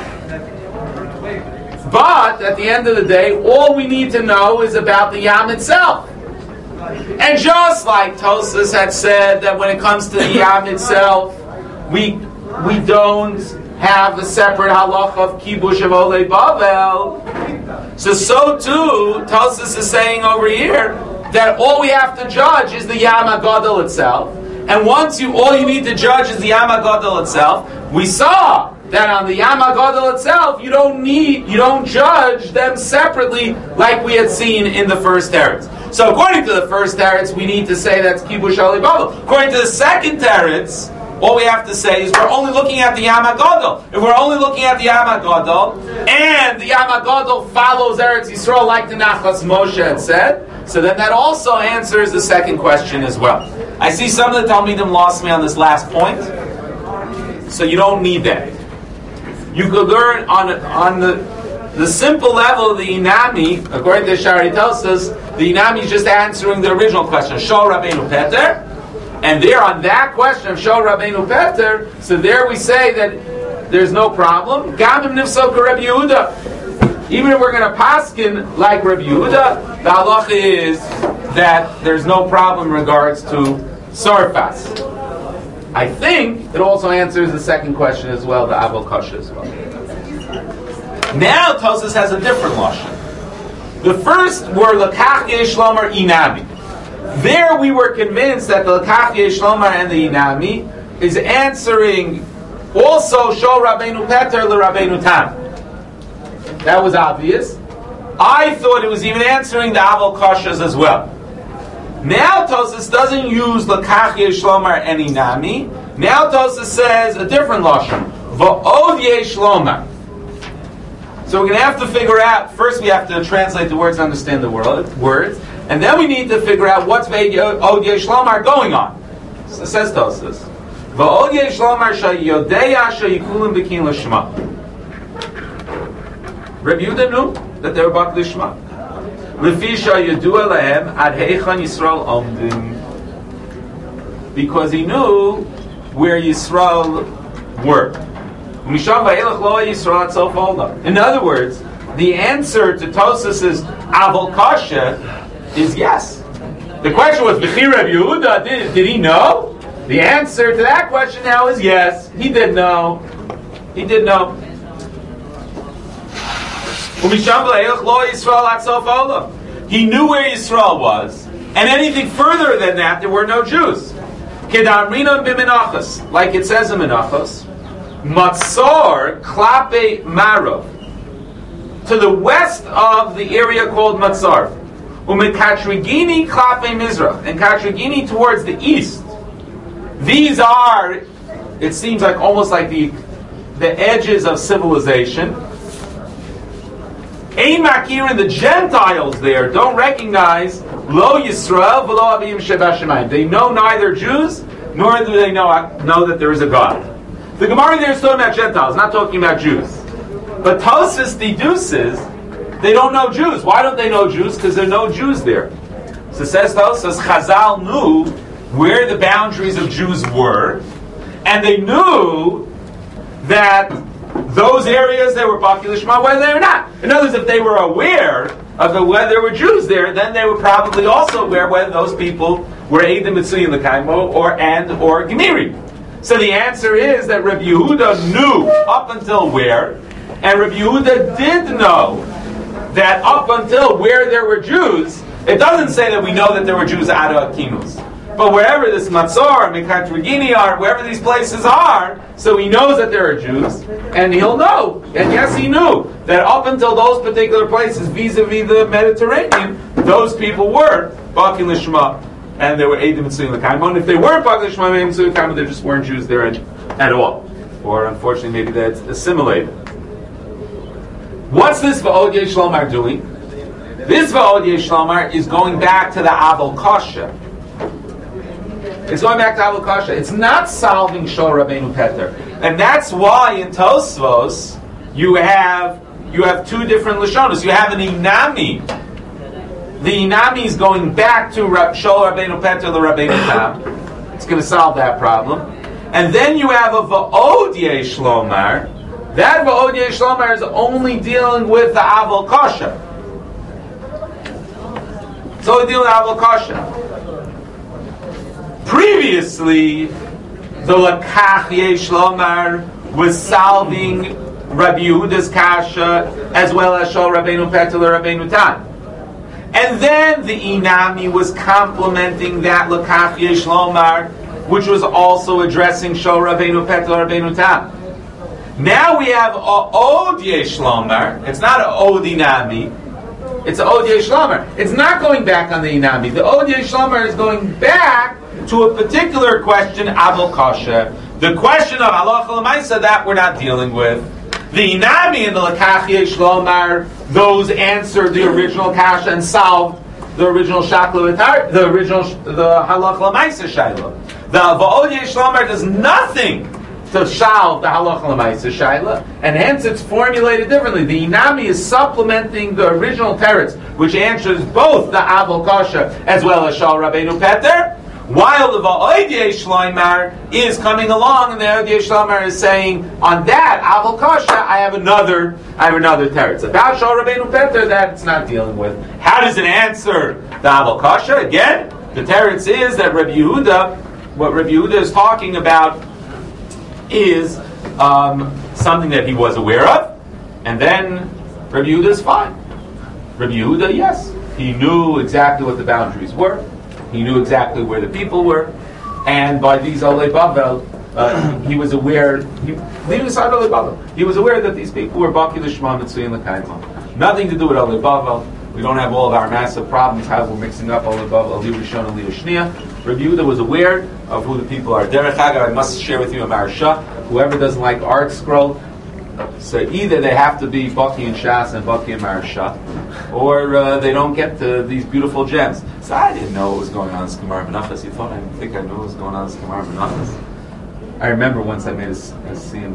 but at the end of the day, all we need to know is about the Yam itself. And just like Tosas had said that when it comes to the Yam itself, we we don't have a separate halacha of kibush of Olei Bavel. So so too, Tosas is saying over here that all we have to judge is the Yam HaGadol itself. And once you, all you need to judge is the Yam HaGadol itself. We saw that on the Yam HaGadol itself, you don't need, you don't judge them separately like we had seen in the first teretz. So according to the first teretz, we need to say that's kibush Olei Bavel. According to the second teretz, all we have to say is we're only looking at the Yam HaGadol. If we're only looking at the Yam HaGadol, and the Yam HaGadol follows Eretz Yisrael like the Nachas Moshe had said, so then that also answers the second question as well. I see some of the Talmidim lost me on this last point, so you don't need that. You could learn on on the the simple level of the Inami, according to Shari Tosas, the Inami is just answering the original question, Shol Rabbeinu Peter. And there on that question of Shol Rabbeinu Peter, so there we say that there's no problem. Gamim nifsok Rabbi Yehuda. Even if we're going to paskin like Rabbi Yehuda, the halacha is that there's no problem in regards to sarfas. I think it also answers the second question as well, the avol kasha as well. Now Tosas has a different lashon. The first were lakach yesh lomar inami. There we were convinced that the Lakach Yesh Lomar and the Inami is answering also Shol Rabbeinu Peter le Rabbeinu Tam. That was obvious. I thought it was even answering the Avol Kashas as well. Now Tosas doesn't use Lakach Yesh Lomar and Inami. Now Tosas says a different lashon. Va'od Yesh Lomar. So we're going to have to figure out, first we have to translate the words and understand the word, words. And then we need to figure out what's V'od Yesh Lomar going on. So it says Tosas. V'od Yesh Lomar shayodeya shayikulim b'kin l'shma. Rabbi Yehuda knew that they were bak l'shma. L'fi shayodua lehem ad heichan Yisrael omdim. Because he knew where Yisrael were. Misham v'elach lo Yisrael atzof olam. In other words, the answer to Tosas' avol kasha is yes. The question was, B'chi Rabbi Yehuda, did, did he know? The answer to that question now is yes. He did know. He did know. He knew where Yisrael was. And anything further than that, there were no Jews. Like it says in Menachos, Matzor Klape Marov. To the west of the area called Matzar. Umekatrigini Klape Mizrach, and Katrigini towards the east. These are, it seems like almost like the the edges of civilization. Ein Makir, the Gentiles there don't recognize Lo Yisrael v'lo Avim Sheba Shemayim. They know neither Jews nor do they know know that there is a God. The Gemara there is talking about Gentiles, not talking about Jews. But Tosas deduces they don't know Jews. Why don't they know Jews? Because there are no Jews there. So says Tosas, Chazal knew where the boundaries of Jews were, And they knew that those areas they were Baki Lishma, whether they were not. In other words, if they were aware of the, whether there were Jews there, then they were probably also aware whether those people were Eidim Mitzuyim L'Kaimo or and or Gemiri. So the answer is that Rabbi Yehuda knew up until where, and Rabbi Yehuda did know that up until where there were Jews. It doesn't say that we know that there were Jews out of Akimus. But wherever this Matzor, Mikat Regini are, wherever these places are, so he knows that there are Jews, and he'll know, and yes, he knew, that up until those particular places, vis-a-vis the Mediterranean, those people were Baki Lishma, and they were Eidim Mitzuyim L'Kaimo. And if they weren't Baki Lishma, Eidim Mitzuyim L'Kaimo, they just weren't Jews there at all. Or unfortunately, maybe that's assimilated. What's this Va'od Yesh Lomar doing? This Va'od Yesh Lomar is going back to the Aval Kasha. It's going back to Aval Kasha. It's not solving Shol Rabbeinu Peter. And that's why in Tosfos you have you have two different Lashonos. You have an Inami. The Inami is going back to Shol Rabbeinu Peter, the Rabbeinu Tam. It's going to solve that problem. And then you have a Va'od Yesh Lomar. That Va'od Yesh Lomar is only dealing with the Aval Kasha. It's only dealing with Aval Kasha. Previously, the Lakach Yesh Lomar was solving Rabbi Yehuda's Kasha as well as Shol Rabbeinu Petel or Rabbeinu Tam. And then the Inami was complementing that Lakach Yesh Lomar, which was also addressing Shol Rabbeinu Petel or Rabbeinu Tam. Now we have a Od Yesh Lomar. It's not a Od Inami. It's a Od Yesh Lomar. It's not going back on the Inami. The Od Yesh Lomar is going back to a particular question, Aval Kasha. The question of Halacha L'Maisa, that we're not dealing with. The Inami and the Lakach Yesh Lomar, those answered the original Kasha and solved the original Shakla, the original the Halacha L'Maisa Shaila. The Va'od Yesh Lomar does nothing to solve the Halacha L'Maisa Shaila, and hence it's formulated differently. The Inami is supplementing the original teretz, which answers both the Aval Kasha as well as Shal Rabbeinu Peter, while the Va'od Yesh Lomar is coming along, and the Va'od Yesh Lomar is saying, on that Aval Kasha, I have another, I have another teretz. About Shal Rabbeinu Peter, that it's not dealing with. How does it answer the Aval Kasha? Again, the teretz is that Rabbi Yehuda, what Rabbi Yehuda is talking about is um, something that he was aware of, and then Rabbi Yehuda is fine. Rabbi Yehuda, yes, he knew exactly what the boundaries were. He knew exactly where the people were, and by these Olei Bavel, uh, he was aware. He, leaving aside Olei Bavel, he was aware that these people were Baki Lishma Mitzuyim L'Kaimo. Nothing to do with Olei Bavel. We don't have all of our massive problems how we're mixing up Olei Bavel, Ali Rishon, Ali Shnia. Rabbi Yehuda was aware of who the people are. Derech Hagav, I must share with you a Maharsha. Whoever doesn't like Art Scroll, so either they have to be Baki and Shas and Baki and Maharsha, or uh, they don't get to these beautiful gems. So I didn't know what was going on in this Gemara Menachos. You thought I didn't think I knew what was going on in this Gemara Menachos. I remember once I made a, a siyum.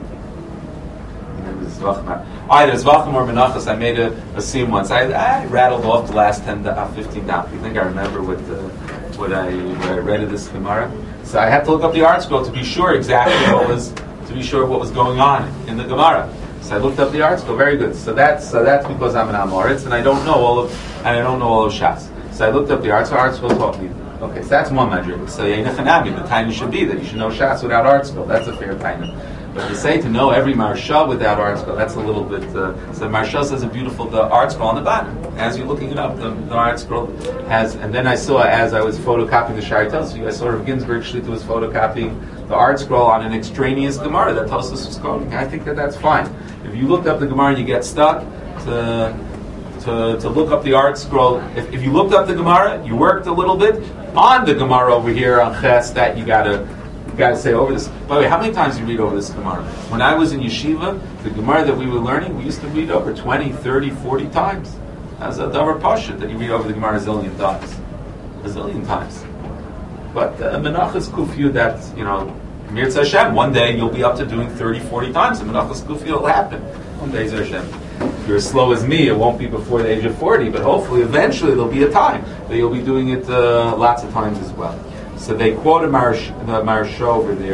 Either Zvachim or Menachos, I made a, a siyum once. I, I rattled off the last ten, uh, fifteen down. You think I remember what the, what I, what I read of this Gemara? So I had to look up the Art Scroll to be sure exactly what was to be sure what was going on in the Gemara. So I looked up the Art Scroll. Very good. So that's so that's because I'm an Amoritz and I don't know all of and I don't know all of Shas. So I looked up the Art Scroll. Art Scroll taught me. Okay, so that's one madrig. So Yeinachanami, the time should be that you should know Shas without Art Scroll. That's a fair time. But to say to know every Marsha without Art Scroll, that's a little bit. Uh, so Marsha says a beautiful the Art Scroll on the bottom. As you're looking it up, the, the Art Scroll has. And then I saw as I was photocopying the Shari Tosfos, I saw Rav Ginsburg Shlita was photocopying the Art Scroll on an extraneous Gemara that Tosfos was quoting. I think that that's fine. If you looked up the Gemara and you get stuck, to to, to look up the Art Scroll. If, if you looked up the Gemara, you worked a little bit on the Gemara over here on Ches, that you gotta. You got to say over this. By the way, how many times do you read over this Gemara? When I was in yeshiva, the Gemara that we were learning, we used to read over twenty, thirty, forty times. As a davar pashut that you read over the Gemara a zillion times. A zillion times. But uh, Menachos Kufiyu, that's, you know, Mirz Hashem, one day you'll be up to doing thirty, forty times, and Menachos Kufiyu will happen. One day, Hashem. If you're as slow as me, it won't be before the age of forty, but hopefully, eventually, there'll be a time that you'll be doing it uh, lots of times as well. So they quote a marsh, the Maharsha over there,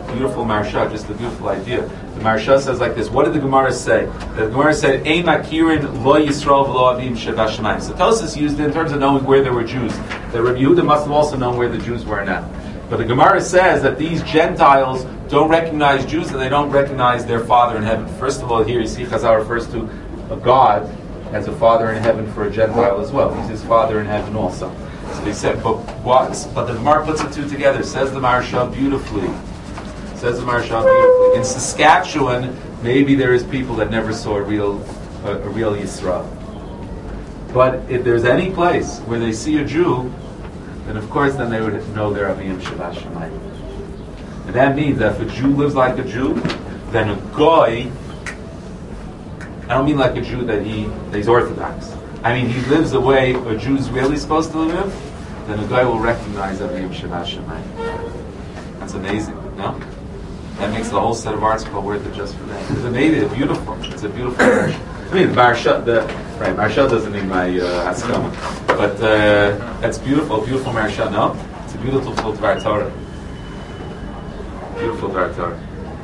beautiful marsha, just a beautiful idea. The marsha says like this. What did the Gemara say? The Gemara said, "Ein makirin lo Yisrael v'lo avim shebashamayim." So Tosfos used it in terms of knowing where there were Jews. That Rabbi Yehuda must have also known where the Jews were now. But the Gemara says that these Gentiles don't recognize Jews and they don't recognize their Father in heaven. First of all, here you see Chazal refers to a God as a Father in heaven for a Gentile as well. He's his Father in heaven also. So they said, but what? But the Gemara puts the two together. Says the Maharsha beautifully. Says the Maharsha beautifully. In Saskatchewan, maybe there is people that never saw a real, a, a real Yisrael. But if there's any place where they see a Jew, then of course, then they would know they're Aviyim Shabbat Shemayim. And that means that if a Jew lives like a Jew, then a Goy, I don't mean like a Jew that he that he's Orthodox. I mean he lives the way a Jew's really supposed to live, then a Goy will recognize Aviyim Shabbat Shemayim. That's amazing, no? That makes the whole set of articles worth it just for that. It's amazing, it's beautiful. It's a beautiful version. I mean, the Maharsha, the right, Maharsha doesn't need my uh, Haskama, but uh, that's beautiful, beautiful Maharsha. No, it's a beautiful Dvar Torah, beautiful Dvar Torah.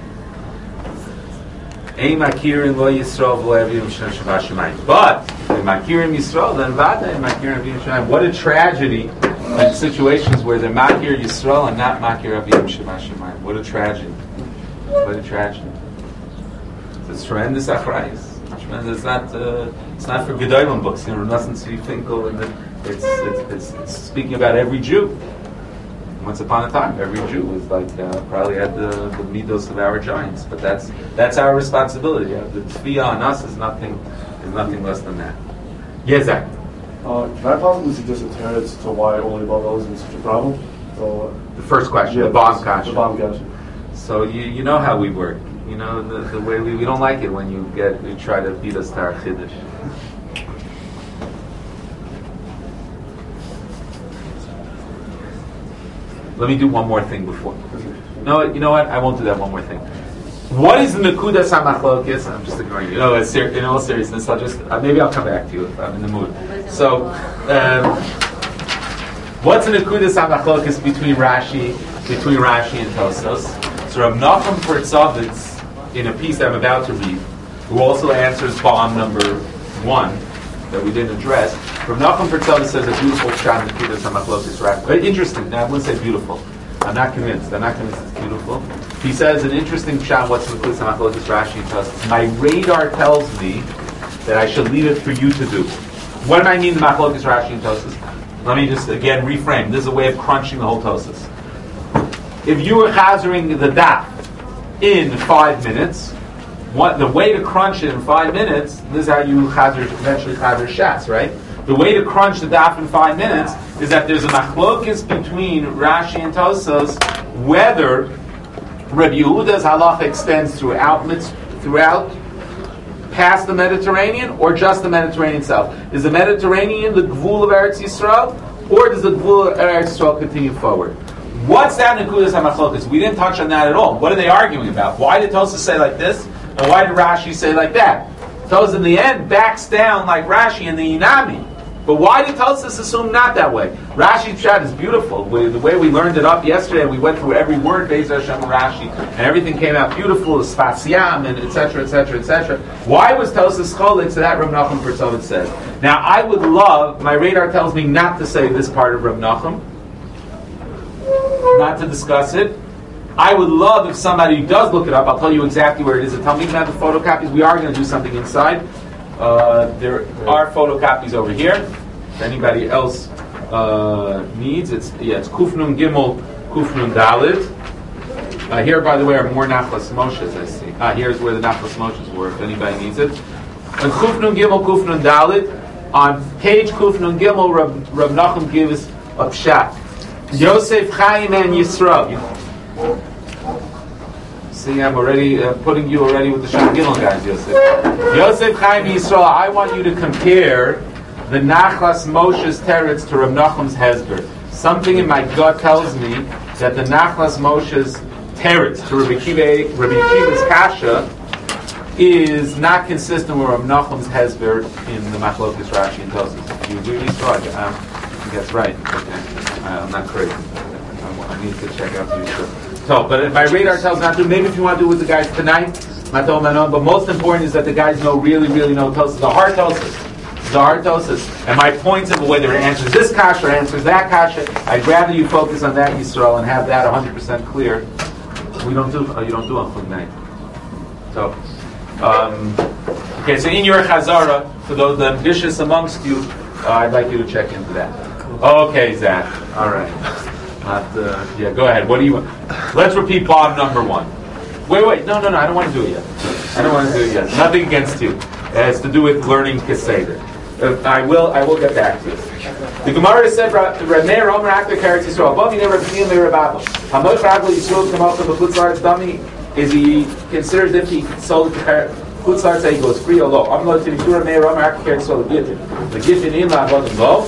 Ein makirin lo Yisrael v'lo avim shabbat shemayim. But in makirim Yisrael, then vada in makirim avim shemayim. What a tragedy in situations where they're makir Yisrael and not makir avim shabbat shemayim. What a tragedy! What a tragedy! It's a tremendous achrayus. It's not. Uh, it's not for Gedolim books. You know, nothing to Finkel, and it's, it's, it's it's speaking about every Jew. Once upon a time, every Jew was like uh, probably had the, the midos of our giants. But that's that's our responsibility. Yeah? The tefillah on us is nothing is nothing less than that. Yes, Zach. Uh, can I possibly suggest a teretz to why only Bavel is such a problem? So, uh, the first question, yeah, the bomb kasha. The bomb kasha. So you you know how we work. You know, the, the way we, we don't like it when you get you try to beat us to our chiddush. Let me do one more thing before. No, you know what? I won't do that one more thing. What is the Nekudas HaMachlokes? I'm just ignoring you. You know, ser- in all seriousness, I'll just uh, maybe I'll come back to you if I'm in the mood. So, um, what's the Nekudas HaMachlokes between Rashi, between Rashi and Tosfos? So Rav Nachum Pertzovitz, in a piece that I'm about to read, who also answers bomb number one that we didn't address, Rav Nachum Pertzovitz says a beautiful shot in Nekudas HaMachlokes Rashi. Very interesting. Now I wouldn't say beautiful. I'm not convinced. I'm not convinced it's beautiful. He says an interesting shot. What's in Nekudas HaMachlokes Rashi and Tosfos? My radar tells me that I should leave it for you to do. What do I mean? The Machlokes Rashi and Tosfos. Let me just again reframe. This is a way of crunching the whole Tosfos. If you were chazering the daf in five minutes, what the way to crunch it in five minutes? This is how you chazer eventually chazer shas, right? The way to crunch the daf in five minutes is that there's a machlokes between Rashi and Tosfos whether Rabbi Yehuda's halacha extends throughout throughout past the Mediterranean or just the Mediterranean itself. Is the Mediterranean the gvul of Eretz Yisrael, or does the gvul of Eretz Yisrael continue forward? What's that Nekudas HaMachlokes? We didn't touch on that at all. What are they arguing about? Why did Tosfos say like this, and why did Rashi say like that? Tosfos in the end backs down like Rashi in the Inami. But why did Tosfos assume not that way? Rashi's pshat is beautiful. We, the way we learned it up yesterday, we went through every word, Beis Hashem and Rashi, and everything came out beautiful, Spasyam, and et cetera, et cetera, et cetera. Why was Tosfos cholik? So that Rav Nachum Pertzovitz says. Now, I would love, my radar tells me not to say this part of Rav Nachum, not to discuss it. I would love if somebody does look it up. I'll tell you exactly where it is. Tell me about the photocopies. We are going to do something inside. Uh, there are photocopies over here. If anybody else uh, needs, it's yeah, it's Kufnun Gimel, Kufnun Dalit. Uh, here, by the way, are more Nachlas Moshes. I see. Uh, here's where the Nachlas Moshes were. If anybody needs it, and Kufnun Gimel, Kufnun Dalit. On page Kufnun Gimel, Rav, Rav Nachum gives a pshat. Yosef Chaim and Yisrael. See, I'm already uh, putting you already with the Shem Gimel guys, Yosef. Yosef Chaim Yisrael, I want you to compare the Nachlas Moshe's teretz to Rav Nachum's Hezber. Something in my gut tells me that the Nachlas Moshe's teretz to Rabbi Akiva, Rabbi Akiva's kasha is not consistent with Rav Nachum's Hezber in the Machlokes Rashi and Tosfos. You agree with me? Um, I think that's right. Okay. Uh, I'm not crazy. I need to check out the Yisrael. So, but my radar tells not to. Maybe if you want to do it with the guys tonight, not telling them, but most important is that the guys know, really, really know Tosis. The hard Tosis. The hard Tosis. And my points of whether it answers this kasha or answers that kasha, I'd rather you focus on that Yisrael and have that one hundred percent clear. We don't do, oh, you don't do on Chug night. So, um, okay, so in your Chazara, for those the ambitious amongst you, uh, I'd like you to check into that. Okay, Zach. All right. Not, uh, yeah, go ahead. What do you want? Let's repeat Bob number one. Wait, wait. No, no, no. I don't want to do it yet. I don't want to do it yet. Nothing against you. It has to do with learning Keseder. Uh, I will. I will get back to you. The Gemara said, "Rameir Omer Akter Keretz Yisrael." Above you never feel me Rababo. Hamoch Ragel Yisrael come out from the Chutzlaretz dummy. Is he considered if he sold it to Chutzlaretz that he goes free or low? I'm going to be sure Rameir Omer Akter Keretz Yisrael the Gittin. The Gittin in La Avodim Lo.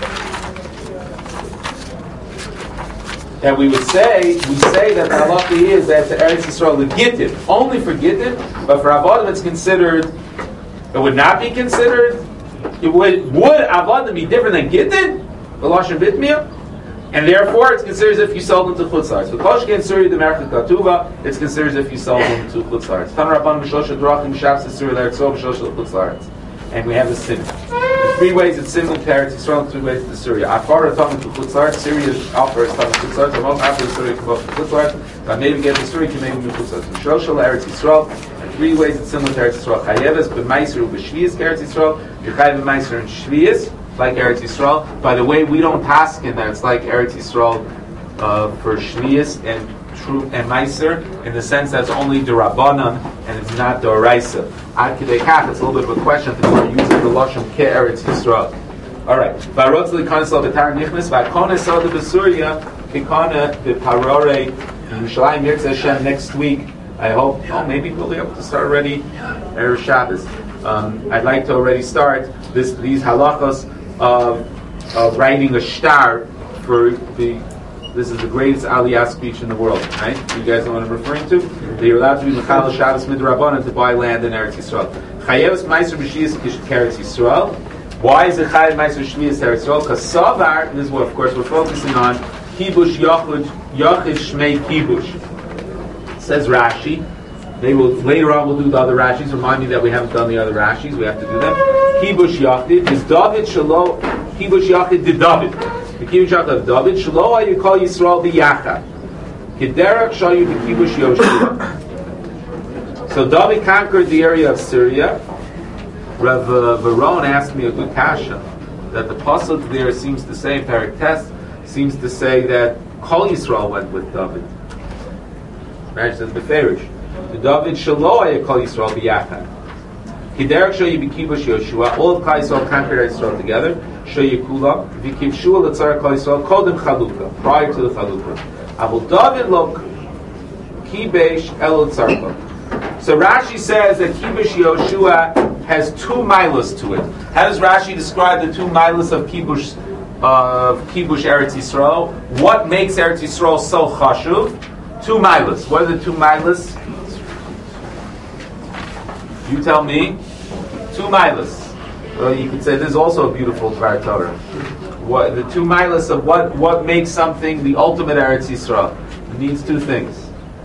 And we would say, we say that the halacha is that the Eretz Yisrael the Gittin, only for Gittin, but for Avodim it's considered, it would not be considered, it would, would Avodim be different than Gittin? The Lashon Bitmiyah? And therefore it's considered as if you sold them to Chutzlaretz. So Koshke and Suri the Merchel Katuva, it's considered as if you sold them to Chutzlaretz. Tan Rabban B'shosha Drachim Shabbos Suri L'Eretzo B'shosha Chutzlaretz. And we have the sin. The three ways it's similar to Eretz Yisrael, three ways to Syria. Afar is talking to Chutzlaretz, Syria is Afar is talking to Chutzlaretz, the most after Syria can go to Chutzlaretz, but maybe get the Syria can maybe move Chutzlaretz. Mishloshel Eretz Yisrael, and three ways it's similar to Eretz Yisrael. Chayeves b'maiser u'b'shviyas Eretz Yisrael, you're chayev b'maiser and shviyas, like Eretz Yisrael. By the way, we don't task in that, it's like Eretz Yisrael uh, for shviyas and true and meiser, in the sense that it's only the Rabbanan and it's not the Oraisa. Ad Kidei Kach, it's a little bit of a question if we're using the Lashon Ke'eretz Yisrael. All right. V'arotz l'kanes lo b'tar nichnas v'akone soda b'Surya kikone b'parore Yerushalayim Yirtzeh Hashem next week. I hope. Oh, maybe we'll be able to start already Erev Shabbos. Um, I'd like to already start this these halachos of of writing a shtar for the. This is the greatest Aliyah speech in the world, right? You guys know what I'm referring to? That you're allowed to be Mechal Shabbos Midrabanan to buy land in Eretz Yisrael. Chayev Meiser B'Shviyas Eretz Yisrael. Why is it Chayev Meiser B'Shviyas Eretz Yisrael? Because Savar, and this is what, of course, we're focusing on, Kibush Yachud Yachid Shmei Kibush. Says Rashi. They will later on. We'll do the other Rashis. Remind me that we haven't done the other Rashis. We have to do them. Kibush Yachid is David Shalom. Kibush Yachid did David. The Kibush Yachid of David. Shaloah you call Yisrael b'Yachad. Kederach show you the Kibush Yoshua. So David conquered the area of Syria. Rav uh, Varon asked me a good kasha that the pasuk there seems to say, Perek Tes seems to say that Kol Yisrael went with David. Rashi says Beferish. The David Shaloah you call Yisrael b'Yachad. Kederach show you b'Kibush Yoshua. All of Klal Yisrael conquered Yisrael together. Show you Kula. V'Kivshua l'Tzar Klal Yisrael Kodem Chalukah, prior to the Chalukah. Avol David lo Kibesh el Tzarko. So Rashi says that Kibush Yoshua has two milas to it. How does Rashi describe the two milas of Kibush of Kibush Eretz Yisrael? What makes Eretz Yisrael so chashuv? Two milas. What are the two milas? You tell me. Two milas. Well, you could say this is also a beautiful Dvar Torah. What the two milas of what what makes something the ultimate Eretz Yisrael? It needs two things.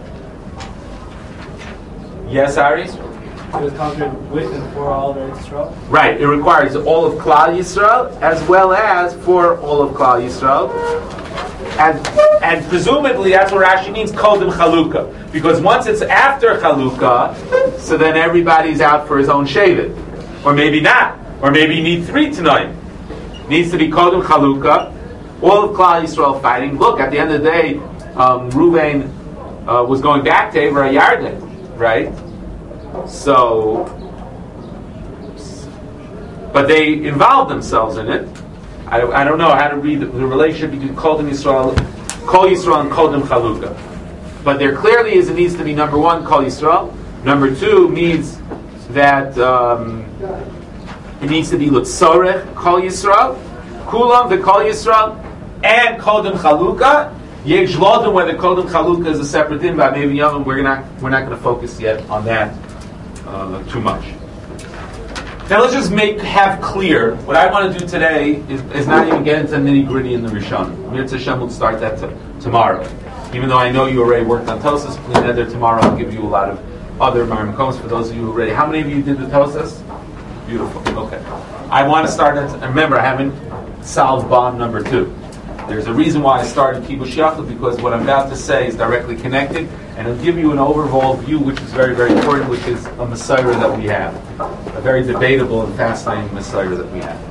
Yes, Ari? It was conquered with and for all of Eretz Yisrael. Right. It requires all of Klal Yisrael as well as for all of Klal Yisrael. And and presumably that's what Rashi means, Kodem Chalukah. Because once it's after Chalukah, so then everybody's out for his own Shevet. Or maybe not. Or maybe you need three tonight. Needs to be Kodem Chalukah. All of Klal Yisrael fighting. Look, at the end of the day, um, Ruvain uh, was going back to Eivra Yarden. Right? So, but they involved themselves in it. I, I don't know how to read the, the relationship between Kodem Yisrael, Kol Yisrael and Kodem Chalukah. But there clearly is, it needs to be number one, Kol Yisrael. Number two means that um, it needs to be Lutzorech, Kol Yisrael, Kulam, the Kol Yisrael, and Kodem Chalukah. Yeg Shlodem, whether Kodem Chalukah is a separate thing, but maybe Yom, we're not we're not going to focus yet on that uh, too much. Now let's just make have clear what I want to do today is, is not even get into nitty gritty in the Rishon. Mirza Hashem will start that t- tomorrow. Even though I know you already worked on Tosas, please enter tomorrow. I'll give you a lot of other Marmakoms for those of you who already. How many of you did the Tosas? Beautiful. Okay. I want to start at, remember, I haven't solved bomb number two. There's a reason why I started Kibush Yachid, because what I'm about to say is directly connected, and it'll give you an overall view, which is very, very important, which is a Messiah that we have. A very debatable and fascinating Messiah that we have.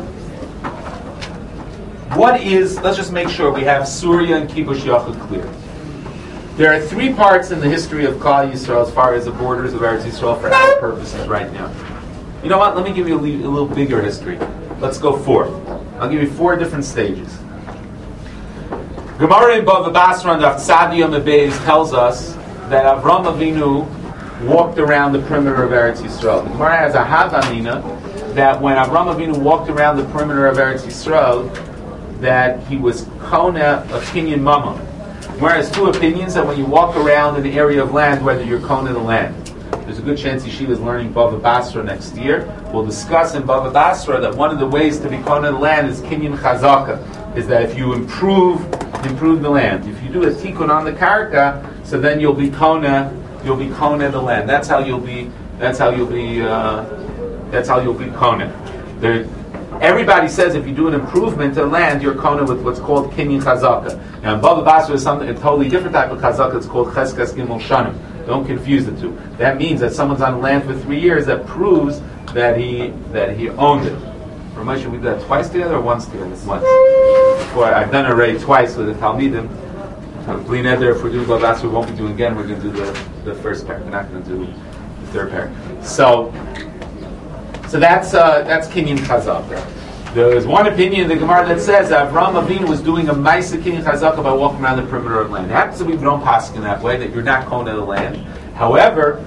What is, let's just make sure we have Surya and Kibush Yachid clear. There are three parts in the history of Klal Yisrael as far as the borders of Eretz Yisrael for our purposes right now. You know what? Let me give you a, le- a little bigger history. Let's go four. I'll give you four different stages. Gemara in Bava Basra and Tzadiyah Mebeis tells us that Avram Avinu walked around the perimeter of Eretz Yisrael. The Gemara has a Havamina that when Avram Avinu walked around the perimeter of Eretz Yisrael, that he was Kona of Kinyan Mama. Whereas two opinions that when you walk around an area of land, whether you're Kona the land. There's a good chance Yeshiva is learning Bava Basra next year. We'll discuss in Bava Basra that one of the ways to be Kona the land is Kinyan Chazaka, is that if you improve improve the land. If you do a tikkun on the karka, so then you'll be Kona, you'll be Kona the land. That's how you'll be. That's how you'll be. Uh, that's how you'll be Kona. There, everybody says if you do an improvement to land, you're Kona with what's called Kinyan Chazaka. Now, Bava Basra is something a totally different type of Chazaka. It's called Cheskas Gimel Shanim. Don't confuse the two. That means that someone's on land for three years. That proves that he that he owned it. Ramosha, we did that twice together or once together? Once. Before, I've done it already twice with the Talmidim. Bli Neder, if we're doing Bava Basra, we won't be doing again. We're going to do the, the first pair. We're not going to do the third pair. So, so that's uh, that's Kinyan Chazaka. There's one opinion in the Gemara that says that Avraham Avinu was doing a Maisa Kinyan Chazaka by walking around the perimeter of land. It happens that we don't pass in that way, that you're not Kona the land. However,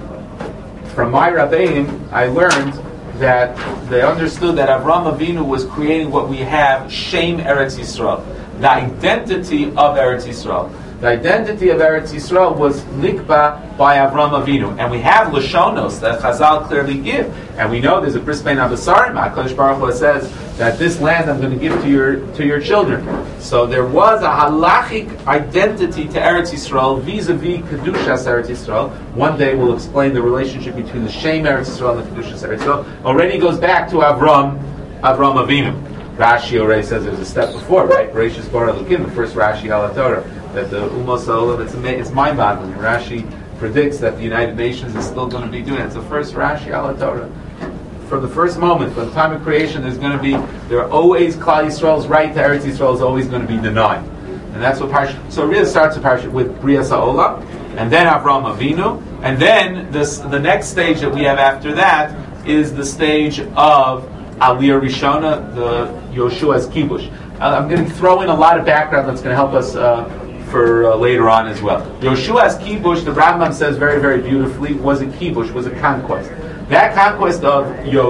from my Rabbeim, I learned that they understood that Avraham Avinu was creating what we have, Shem Eretz Yisrael, the identity of Eretz Yisrael. The identity of Eretz Yisrael was nikba by Avraham Avinu, and we have Lashonos that Chazal clearly give, and we know there's a Bris Bein Abasarim. HaKadosh Baruch Hu says that this land I'm going to give to your to your children. So there was a halachic identity to Eretz Yisrael vis-a-vis Kedushas Eretz Yisrael. One day we'll explain the relationship between the Shem Eretz Yisrael and the Kedushas Eretz Yisrael. Already goes back to Avram Avram Avinu. Rashi already says there's a step before, right? Bereshis Bara Elokim, the first Rashi al Torah. That the Umos HaOlam, it's, it's mind-boggling. Rashi predicts that the United Nations is still going to be doing it. It's the first Rashi al Torah. From the first moment, from the time of creation, there's going to be, there are always, Klal Yisrael's right to Eretz Yisrael is always going to be denied. And that's what Parsha, so it really starts the Parsha with Brias HaOlam, and then Avraham Avinu, and then this, the next stage that we have after that is the stage of Aliyah Rishona, the Yoshua's Kibush. I'm going to throw in a lot of background that's going to help us uh, for uh, later on as well. Yoshua's kibush, the Rambam says very, very beautifully, was a kibush, was a conquest. That conquest of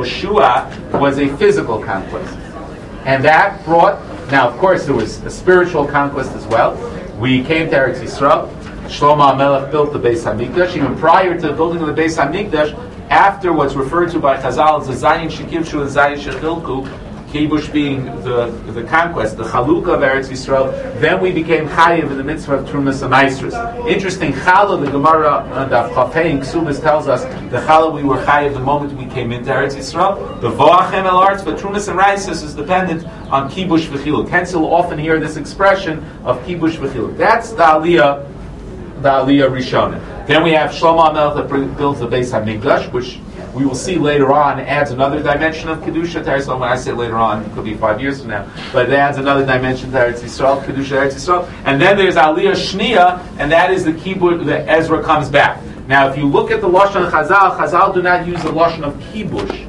Yoshua was a physical conquest. And that brought, now of course there was a spiritual conquest as well. We came to Eretz Yisrael. Shlomo HaMelech built the Beis HaMikdash. Even prior to the building of the Beis HaMikdash, after what's referred to by Chazal as the Zayin Shekivshu and Zayin Shechilku, Kibush being the, the conquest, the Chalukah of Eretz Yisrael, then we became Chayiv in the mitzvah of Trumas and Maestros. Interesting, Chala, the Gemara and the Chafei in Ksubis tells us, the Chala we were Chayiv the moment we came into Eretz Yisrael. The Voachem El Arts, but Trumas and Maestros is dependent on Kibush V'chiluk. Hence you'll often hear this expression of Kibush V'chiluk. That's the Aliyah, the Aliyah Rishona. Then we have Shlomo HaMelech that builds the Beis HaMikdash, which we will see later on adds another dimension of Kedusha to Eretz Yisrael. When I say later on, it could be five years from now. But it adds another dimension to Eretz Yisrael, Kedusha Eretz Yisrael. And then there's Aliyah Shniya, and that is the kibush that Ezra comes back. Now, if you look at the Lashon Chazal, Chazal do not use the Lashon of kibush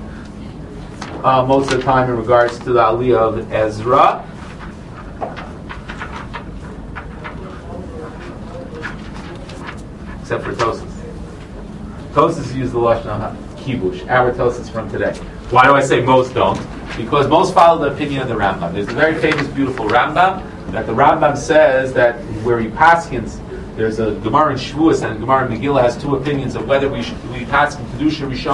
uh, most of the time in regards to the Aliyah of Ezra. Except for Tosas. Tosas use the Lashon of kibush, our Tosas from today. Why do I say most don't? Because most follow the opinion of the Rambam. There's a very famous, beautiful Rambam that the Rambam says that where he paskins, there's a Gemara in Shavuos and a Gemara in Megillah has two opinions of whether we should we paskin Kedusha Rishona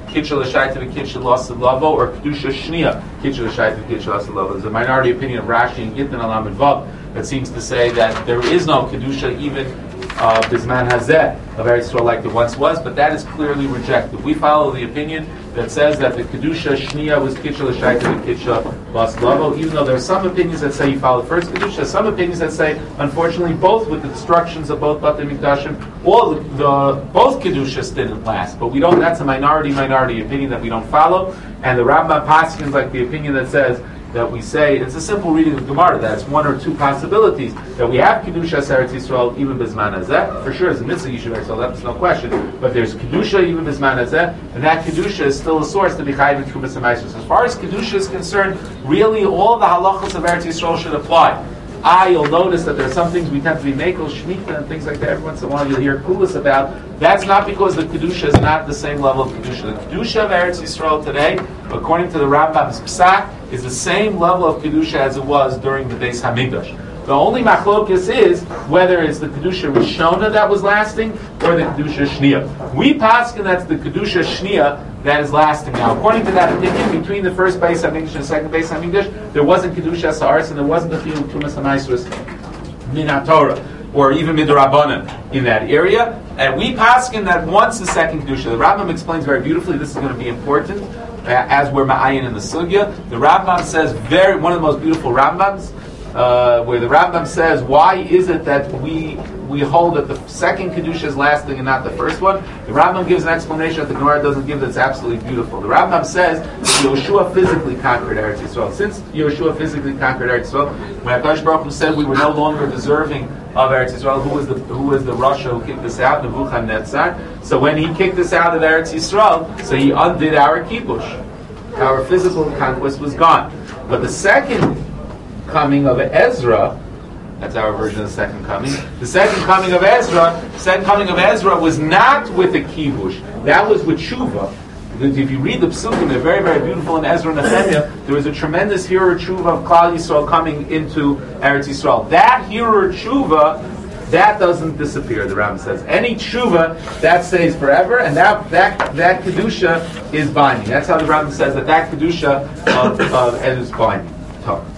Kitchel Shaita Kitchel Lasid Lavo, or Kedusha Shnia, Kitchel Shaita Kitchel Lasid Lavo. There's a minority opinion of Rashi and Gittin Alam and Vav that seems to say that there is no Kedusha even uh, Bisman Hazeh of Eretz Yisrael like there once was, but that is clearly rejected. We follow the opinion that says that the Kedusha Shnia was Kitchel Shaita Kitchel Lasid Lavo, even though there are some opinions that say you follow first Kedusha, some opinions that say, unfortunately, both with the destructions of both Batei Mikdashim, all the, the both Kedushas didn't last. But we don't. That's a minority minority opinion that we don't follow. And the Rambam Paskins like the opinion that says that we say it's a simple reading of Gemara. That's one or two possibilities that we have Kedusha Eretz Yisrael even Bisman Hazeh. For sure, as a mitzvah you should Eretz Yisrael. That's no question. But there's Kedusha even Bisman Hazeh, and that Kedusha is still a source to be chayiv in Trumas HaMeisos. As far as Kedusha is concerned, really all the halachas of Eretz Yisrael should apply. Ah, you'll notice that there are some things we tend to be makel, shmita, and things like that. Every once in a while you'll hear kulas about. That's not because the Kedusha is not the same level of Kedusha. The Kedusha of Eretz Yisrael today, according to the Rambam's Psak, is the same level of Kedusha as it was during the Beis Hamikdash. The only machlokes is whether it's the Kedusha Rishona that was lasting or the Kedusha Shnia. We paskin that's the Kedusha Shnia that is lasting. Now, according to that opinion, between the first Beis Hamikdash and the second Beis Hamikdash, there wasn't Kedusha Sa'aris and there wasn't the Chiyuv Tumas HaMaisros Min HaTorah or even Midrabanan in that area. And we paskin that once the second Kedusha, the Rambam explains very beautifully, this is going to be important, uh, as we're ma'ayin in the Sugya. The Rambam says, very one of the most beautiful Rambams, Uh, where the Rambam says, why is it that we we hold that the second Kedusha is lasting and not the first one? The Rambam gives an explanation that the Gemara doesn't give that's absolutely beautiful. The Rambam says that Yoshua physically conquered Eretz Yisrael. Since Yoshua physically conquered Eretz Yisrael, when HaKadosh Baruch Hu said we were no longer deserving of Eretz Yisrael, who was the who was the Rasha who kicked us out, Nebuchadnezzar? So when he kicked us out of Eretz Yisrael, so he undid our kibush. Our physical conquest was gone. But the second coming of Ezra, that's our version of the second coming. The second coming of Ezra, the second coming of Ezra was not with a kibush. That was with tshuva. Because if you read the psukim, they're very, very beautiful in Ezra and Nehemiah. There was a tremendous hero tshuva of Klal Yisrael coming into Eretz Yisrael. That hero tshuva, that doesn't disappear. The Rambam says any tshuva that stays forever, and that that that kedusha is binding. That's how the Rambam says that that kedusha of, of Ezra is binding. So,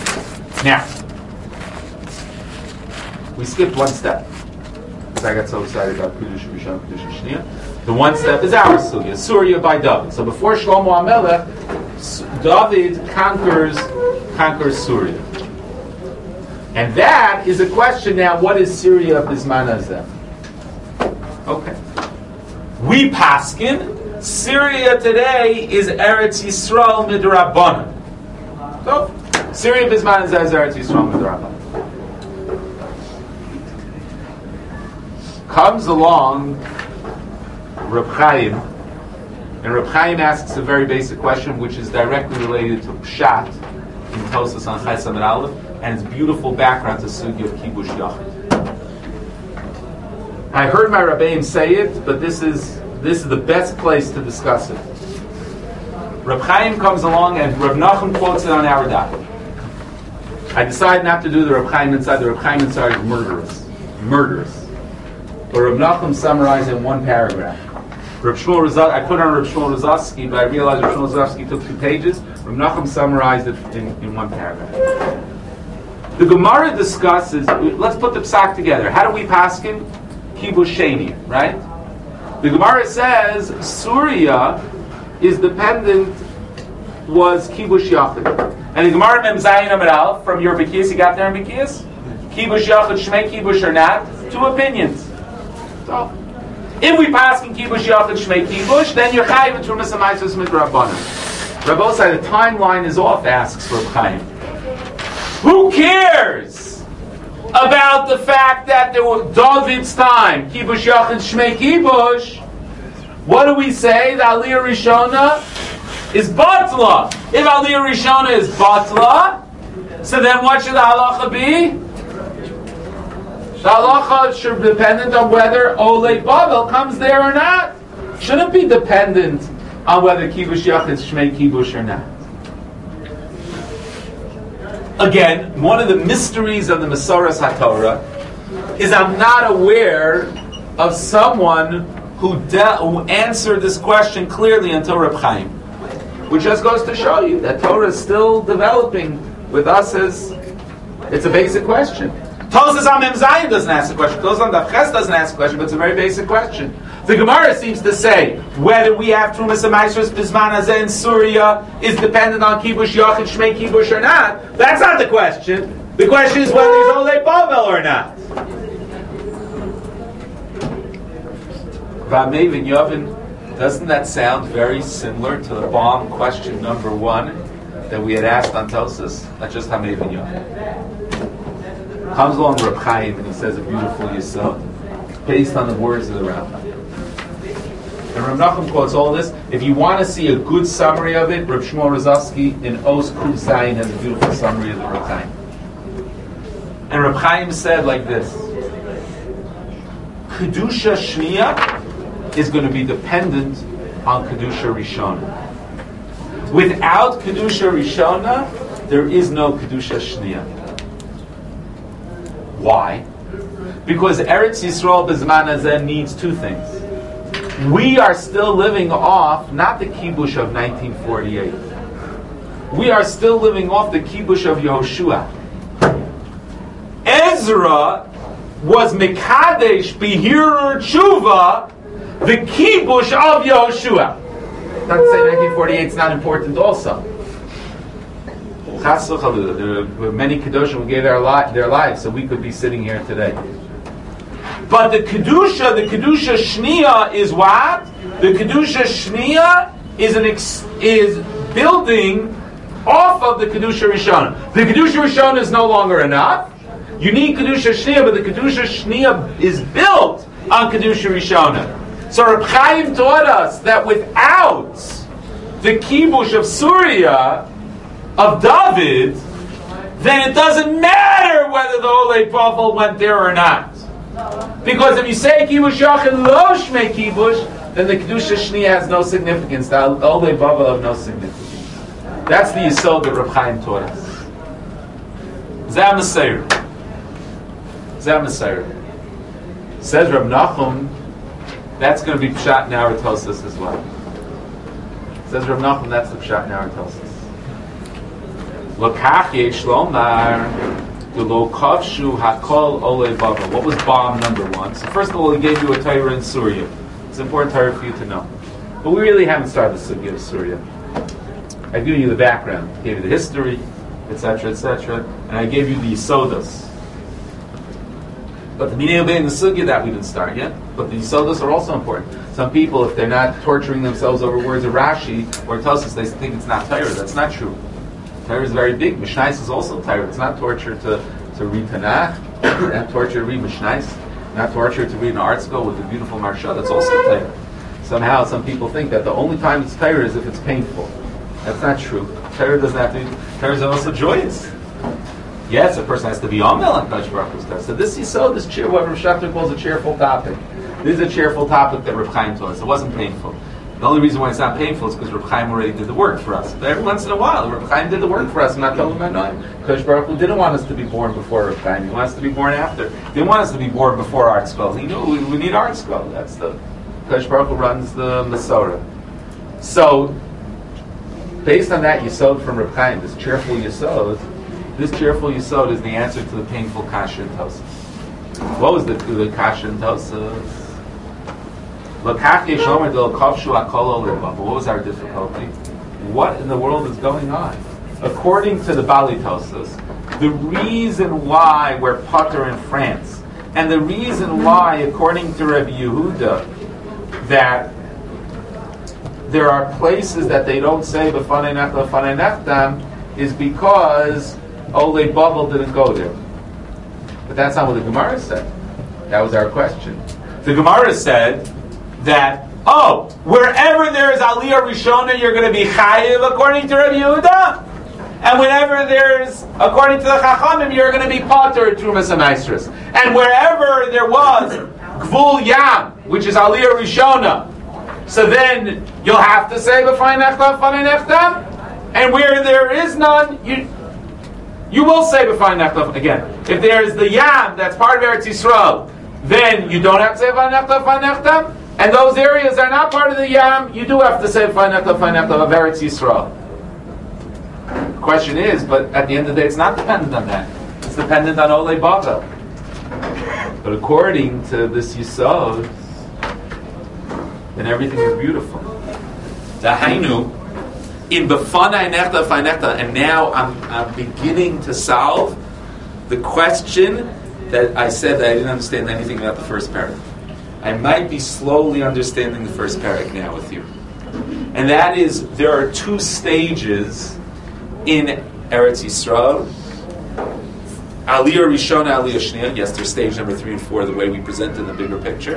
now, we skipped one step. Because I got so excited about Kedusha Rishon, Kedusha Shnia. The one step is our Sugya, Surya by David. So before Shlomo HaMelech, David conquers, conquers Surya. And that is a question now, what is Syria Bisman Hazeh? Okay. We paskin, Syria today is Eretz Yisrael Midrabanan. So, Syria Bisman Hazeh is Eretz Yisrael Midrabanan. Comes along Reb Chaim, and Reb Chaim asks a very basic question, which is directly related to Pshat in Tosas on Chai Samar Aleph, and its beautiful background to Sugi of Kibush Yachid. I heard my Rabbeim say it, but this is this is the best place to discuss it. Reb Chaim comes along, and Reb Nachum quotes it on our daf. I decided not to do the Reb Chaim inside. The Reb Chaim inside is murderous, murderous. But Reb Nachum summarized in one paragraph. Reb Shmuel Rozovsky, I put on Reb Shmuel Rozovsky, but I realized Reb Shmuel Rozovsky took two pages. Reb Nachum summarized it in, in one paragraph. The Gemara discusses, let's put the psak together. How do we paskin? Kibush Sheni, right? The Gemara says Surya is dependent, was Kibush Yachid. And the Gemara Mem Zayin Amud Aleph, from your Bikiyas, you got there in Bikiyas? Kibush Yachid, Shmei Kibush or not? Two opinions. So, if we pass in Kibush Yachid Shmei Kibush, then you're chayiv in Trumas HaMaisros Midrabanan. Rabbi said the timeline is off, asks Reb Chaim. Who cares about the fact that there was David's time, Kibush Yachid Shmei Kibush? What do we say? The Aliyah Rishona is Batla. If Aliyah Rishona is Batla, so then what should the halacha be? The halacha should be dependent on whether Olei Babel comes there or not. Shouldn't be dependent on whether Kibush Yachid is Shmei Kibush or not. Again, one of the mysteries of the Masoras HaTorah is I'm not aware of someone who, de- who answered this question clearly until Reb Chaim. Which just goes to show you that Torah is still developing with us as it's a basic question. Tosas Amem Zayin doesn't ask the question. Tosas Amem Ches doesn't ask the question, but it's a very basic question. The Gemara seems to say whether we have Trumas and Maasros Bisman Hazeh in Surya is dependent on Kibush Yachid Shmei Kibush or not. That's not the question. The question is whether there's Olei Bavel or not. Vamevin Yovin, doesn't that sound very similar to the bomb question number one that we had asked on Tosas? That's just Hamevin Yovin. Comes along Reb Chaim and he says a beautiful yisod based on the words of the Rambam. And Reb Nachum quotes all this. If you want to see a good summary of it, Reb Shmuel Rozovsky in Os Kuv Zayin has a beautiful summary of the Reb Chaim. And Reb Chaim said like this: Kedusha Shniya is going to be dependent on Kedusha Rishona. Without Kedusha Rishona, there is no Kedusha Shniya. Why? Because Eretz Yisrael B'Zman Hazeh needs two things. We are still living off not the kibush of nineteen forty-eight. We are still living off the kibush of Yehoshua. Ezra was Mekadesh B'Hirur Tshuva, the kibush of Yehoshua. Not to say nineteen forty-eight is not important also. There were many Kedoshim who gave their, li- their lives so we could be sitting here today. But the Kedusha, the Kedusha Shniya is what? The Kedusha Shniya is an ex- is building off of the Kedusha Rishona. The Kedusha Rishona is no longer enough. You need Kedusha Shniya, but the Kedusha Shniya is built on Kedusha Rishona. So Reb Chaim taught us that without the kibush of Surya, of David, then it doesn't matter whether the Olei Bavel went there or not. Because if you say kibush yachid lo shmei kibush, then the kedusha shniya has no significance. The Olei Bavel have no significance. That's the yisod that Reb Chaim taught us. Zeh Meseir. Zeh Meseir. Says Reb Nachum, that's going to be pshat in our Tosas as well. Says Reb Nachum, that's the pshat in our Tosas. Lokach yesh lomar. What was bomb number one? So first of all, he gave you a Torah in Surya. It's an important Torah for you to know. But we really haven't started the Sugya of Surya. I gave you the background, I gave you the history, et cetera, et cetera, and I gave you the Yisodos. But the Minei Obey and the Sugya, that we didn't start yet. But the Yisodos are also important. Some people, if they're not torturing themselves over words of Rashi or Tosas, they think it's not Torah. That's not true. Torah is very big. Mishnais is also Torah. It's not torture to, to read Tanakh. Not torture to read Mishnais. Not torture to read an art school with a beautiful Marsha. That's also Torah. Somehow, some people think that the only time it's Torah is if it's painful. That's not true. Torah doesn't have to be. Torah is also joyous. Yes, a person has to be Amel on Kadosh Baruch Hu's Torah. So this is so. This cheer, what Rav Schachter calls a cheerful topic. This is a cheerful topic that Rav Chaim told us. It wasn't painful. The only reason why it's not painful is because Reb Chaim already did the work for us. But every once in a while, Reb Chaim did the work for us. I'm not telling him I know. Kadosh Baruch Hu didn't want us to be born before Reb Chaim. He wants us to be born after. He didn't want us to be born before art school. He knew we, we need art school. That's the Kadosh Baruch Hu runs the Masorah. So, based on that Yisod from Reb Chaim, this cheerful Yisod, this cheerful Yisod is the answer to the painful Kasha and Tosas. What was the, the Kasha and Tosas? What was our difficulty? What in the world is going on? According to the Bali Tosas, the reason why we're Potter in France, and the reason why, according to Rabbi Yehuda, that there are places that they don't say B'fanei Nechtam, B'fanei Nechtam, is because Olei Bavel didn't go there. But that's not what the Gemara said. That was our question. The Gemara said that, oh, wherever there is Aliyah Rishona, you're going to be Chayiv according to Rabbi Yehuda, and whenever there's, according to the Chachamim, you're going to be Pater Trumas HaMaasros. And wherever there was Gvul Yam, which is Aliyah Rishona, so then you'll have to say B'fanei Nechtam, B'fanei Nechtam, and where there is none, you you will say B'fanei Nechtam again. If there is the Yam that's part of Eretz Yisrael, then you don't have to say B'fanei Nechtam, B'fanei Nechtam. and those areas are not part of the Yam, you do have to say Fanechta, Fanechta of Eretz Yisrael. The question is, but at the end of the day, it's not dependent on that. It's dependent on Olei Bavel. But according to this Yisod, then everything is beautiful. Dahainu, in Befanai Nechta Fanechta, and now I'm, I'm beginning to solve the question that I said that I didn't understand anything about the first parak. I might be slowly understanding the first parak now with you. And that is, there are two stages in Eretz Yisrael. Aliyah Rishona, Aliyah Shniya. Yes, there's stage number three and four, the way we present in the bigger picture.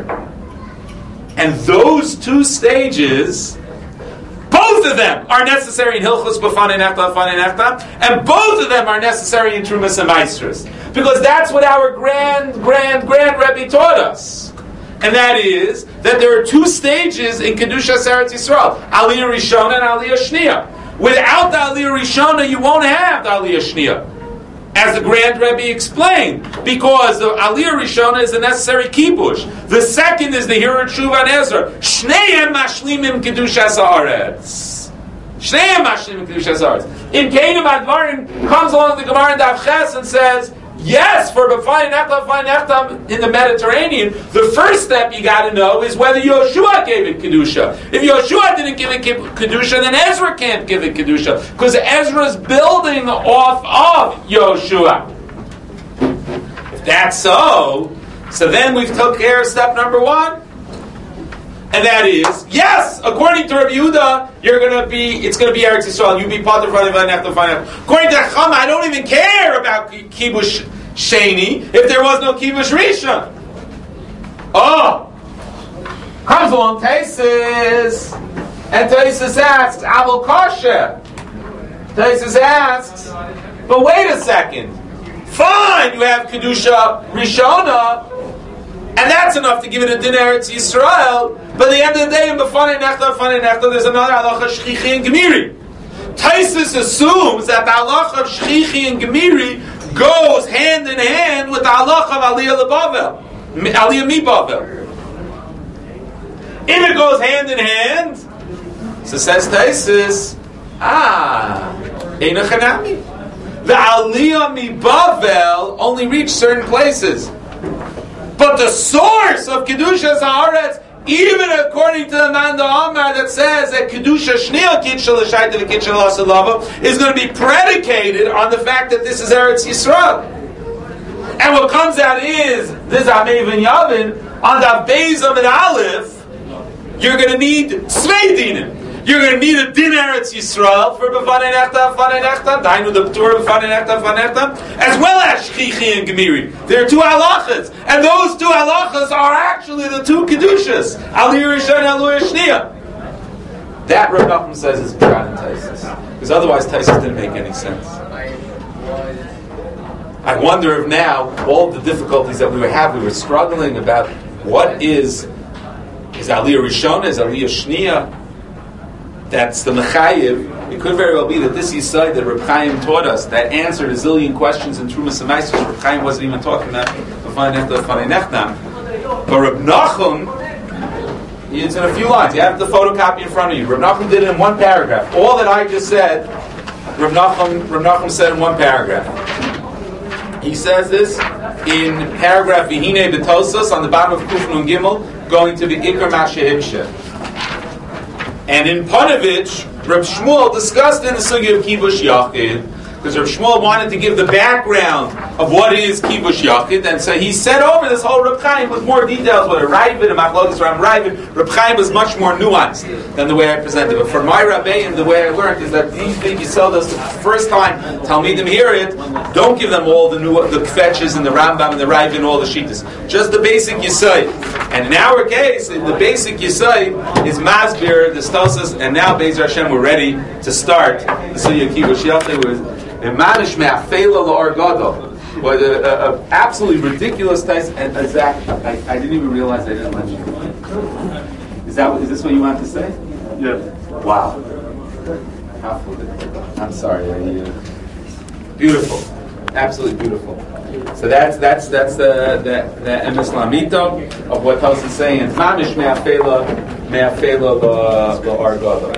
And those two stages, both of them are necessary in Hilchos B'fanei Nechta, B'fanei Nechta, and both of them are necessary in Trumas and Maestros. Because that's what our grand, grand, grand Rebbe taught us. And that is, that there are two stages in Kedushas Eretz Yisrael, Aliyah Rishona and Aliyah Shniya. Without the Aliyah Rishona, you won't have the Aliyah Shniya. As the Grand Rebbe explained, because the Aliyah Rishona is a necessary kibush. The second is the Hirut Shuva and Ezra. Shneim mashlimim kedushas haaretz. Shneim mashlimim kedushas haaretz. In Keinim Advarim comes along the Gemara in Daf Ches and says, yes, for B'fanei Nechta, B'fanei Nechta in the Mediterranean, the first step you got to know is whether Yoshua gave it kedusha. If Yoshua didn't give it kedusha, then Ezra can't give it kedusha, because Ezra's building off of Yoshua. If that's so, so then we've took care of step number one, and that is, yes, according to Rabbi Yehuda, you're going to be, it's going to be Eretz Yisrael. You be Pater B'fanei Nechta, B'fanei Nechta. According to Chama, I don't even care about Kibush Sheni if there was no Kibush Rishon. Oh! Comes along Taisus, and Taisus asks, Avol Kosher. Taisus asks, but wait a second. Fine, you have Kedusha Rishona, and that's enough to give it a din Eretz Yisrael. But at the end of the day, in B'fanei Nechta, B'fanei Nechta, there's another halacha Shchichi and Gemiri. Taisus assumes that the halacha of Shchichi and Gemiri goes hand in hand with the halacha of Aliyah Lebavel, Aliyah Mibavel. If it goes hand in hand, so says Taisus, ah, Eina Chanami. The Aliyah Mibavel only reached certain places. But the source of Kedushas Haaretz, even according to the Manda Amar that says that Kedusha Shniya Kitshel L'Shaita V'Kitshel L'Asalava is going to be predicated on the fact that this is Eretz Yisrael. And what comes out is, this Amei V'N Yavin, on the Beis Amid Aleph, you're going to need Tzvei Dinim. You're going to need a din Eretz Yisrael for B'fanei Nechta, B'fanei Nechta, Dainu the P'tur B'fanei Nechta, B'fanei Nechta, as well as Shchichi and Gemiri. There are two halachas, and those two halachas are actually the two kedushas, Aliyah Rishon and Aliyah Shniya. That Rav Nachman says is Pshat and Taisus, because otherwise Taisus didn't make any sense. I wonder if now all the difficulties that we were having, we were struggling about what is is Aliyah Rishon, is Aliyah Shniya. That's the Mechayiv. It could very well be that this Yisai that Reb Chaim taught us, that answered a zillion questions in Trumas and Maestros, Reb Chaim wasn't even talking about B'fanei Nechta, B'fanei Nechta. But Reb Nachum, it's in a few lines. You have the photocopy in front of you. Reb Nachum did it in one paragraph. All that I just said, Reb Nachum, Reb Nachum said in one paragraph. He says this in paragraph Vihine B'Tosos on the bottom of Kuf Nun Gimel, going to the Ikar Mashehibshe. And in Panovich, Reb Shmuel discussed in the sugya of Kibush Yachid, because Reb Shmuel wanted to give the background of what is Kibush Yachid, and so he said over this whole Reb Chaim with more details, what a Ravid, a Machlokes Ram Ravid. Reb Chaim was much more nuanced than the way I presented. But for my Rabbeim, the way I learned is that these big Yisodos, the first time Talmidim hear it, don't give them all the new, the Kvetches and the Rambam and the Ravid and all the Shittas. Just the basic Yisai. And in our case, the basic Yisai is Masbir, the Stosas, and now Be'ezer Hashem, we're ready to start the Sugya Kibush Yachid with Manish Me'afela La'or Gadol. But an absolutely ridiculous taste. And uh, Zach, I, I didn't even realize I didn't let you. Is that is this what you want to say? Yeah. Wow. I'm sorry. I, uh, beautiful. Absolutely beautiful. So that's that's that's the the, the emes lamito of what Tosa is saying. Mamish me'afela me'afela lo argada.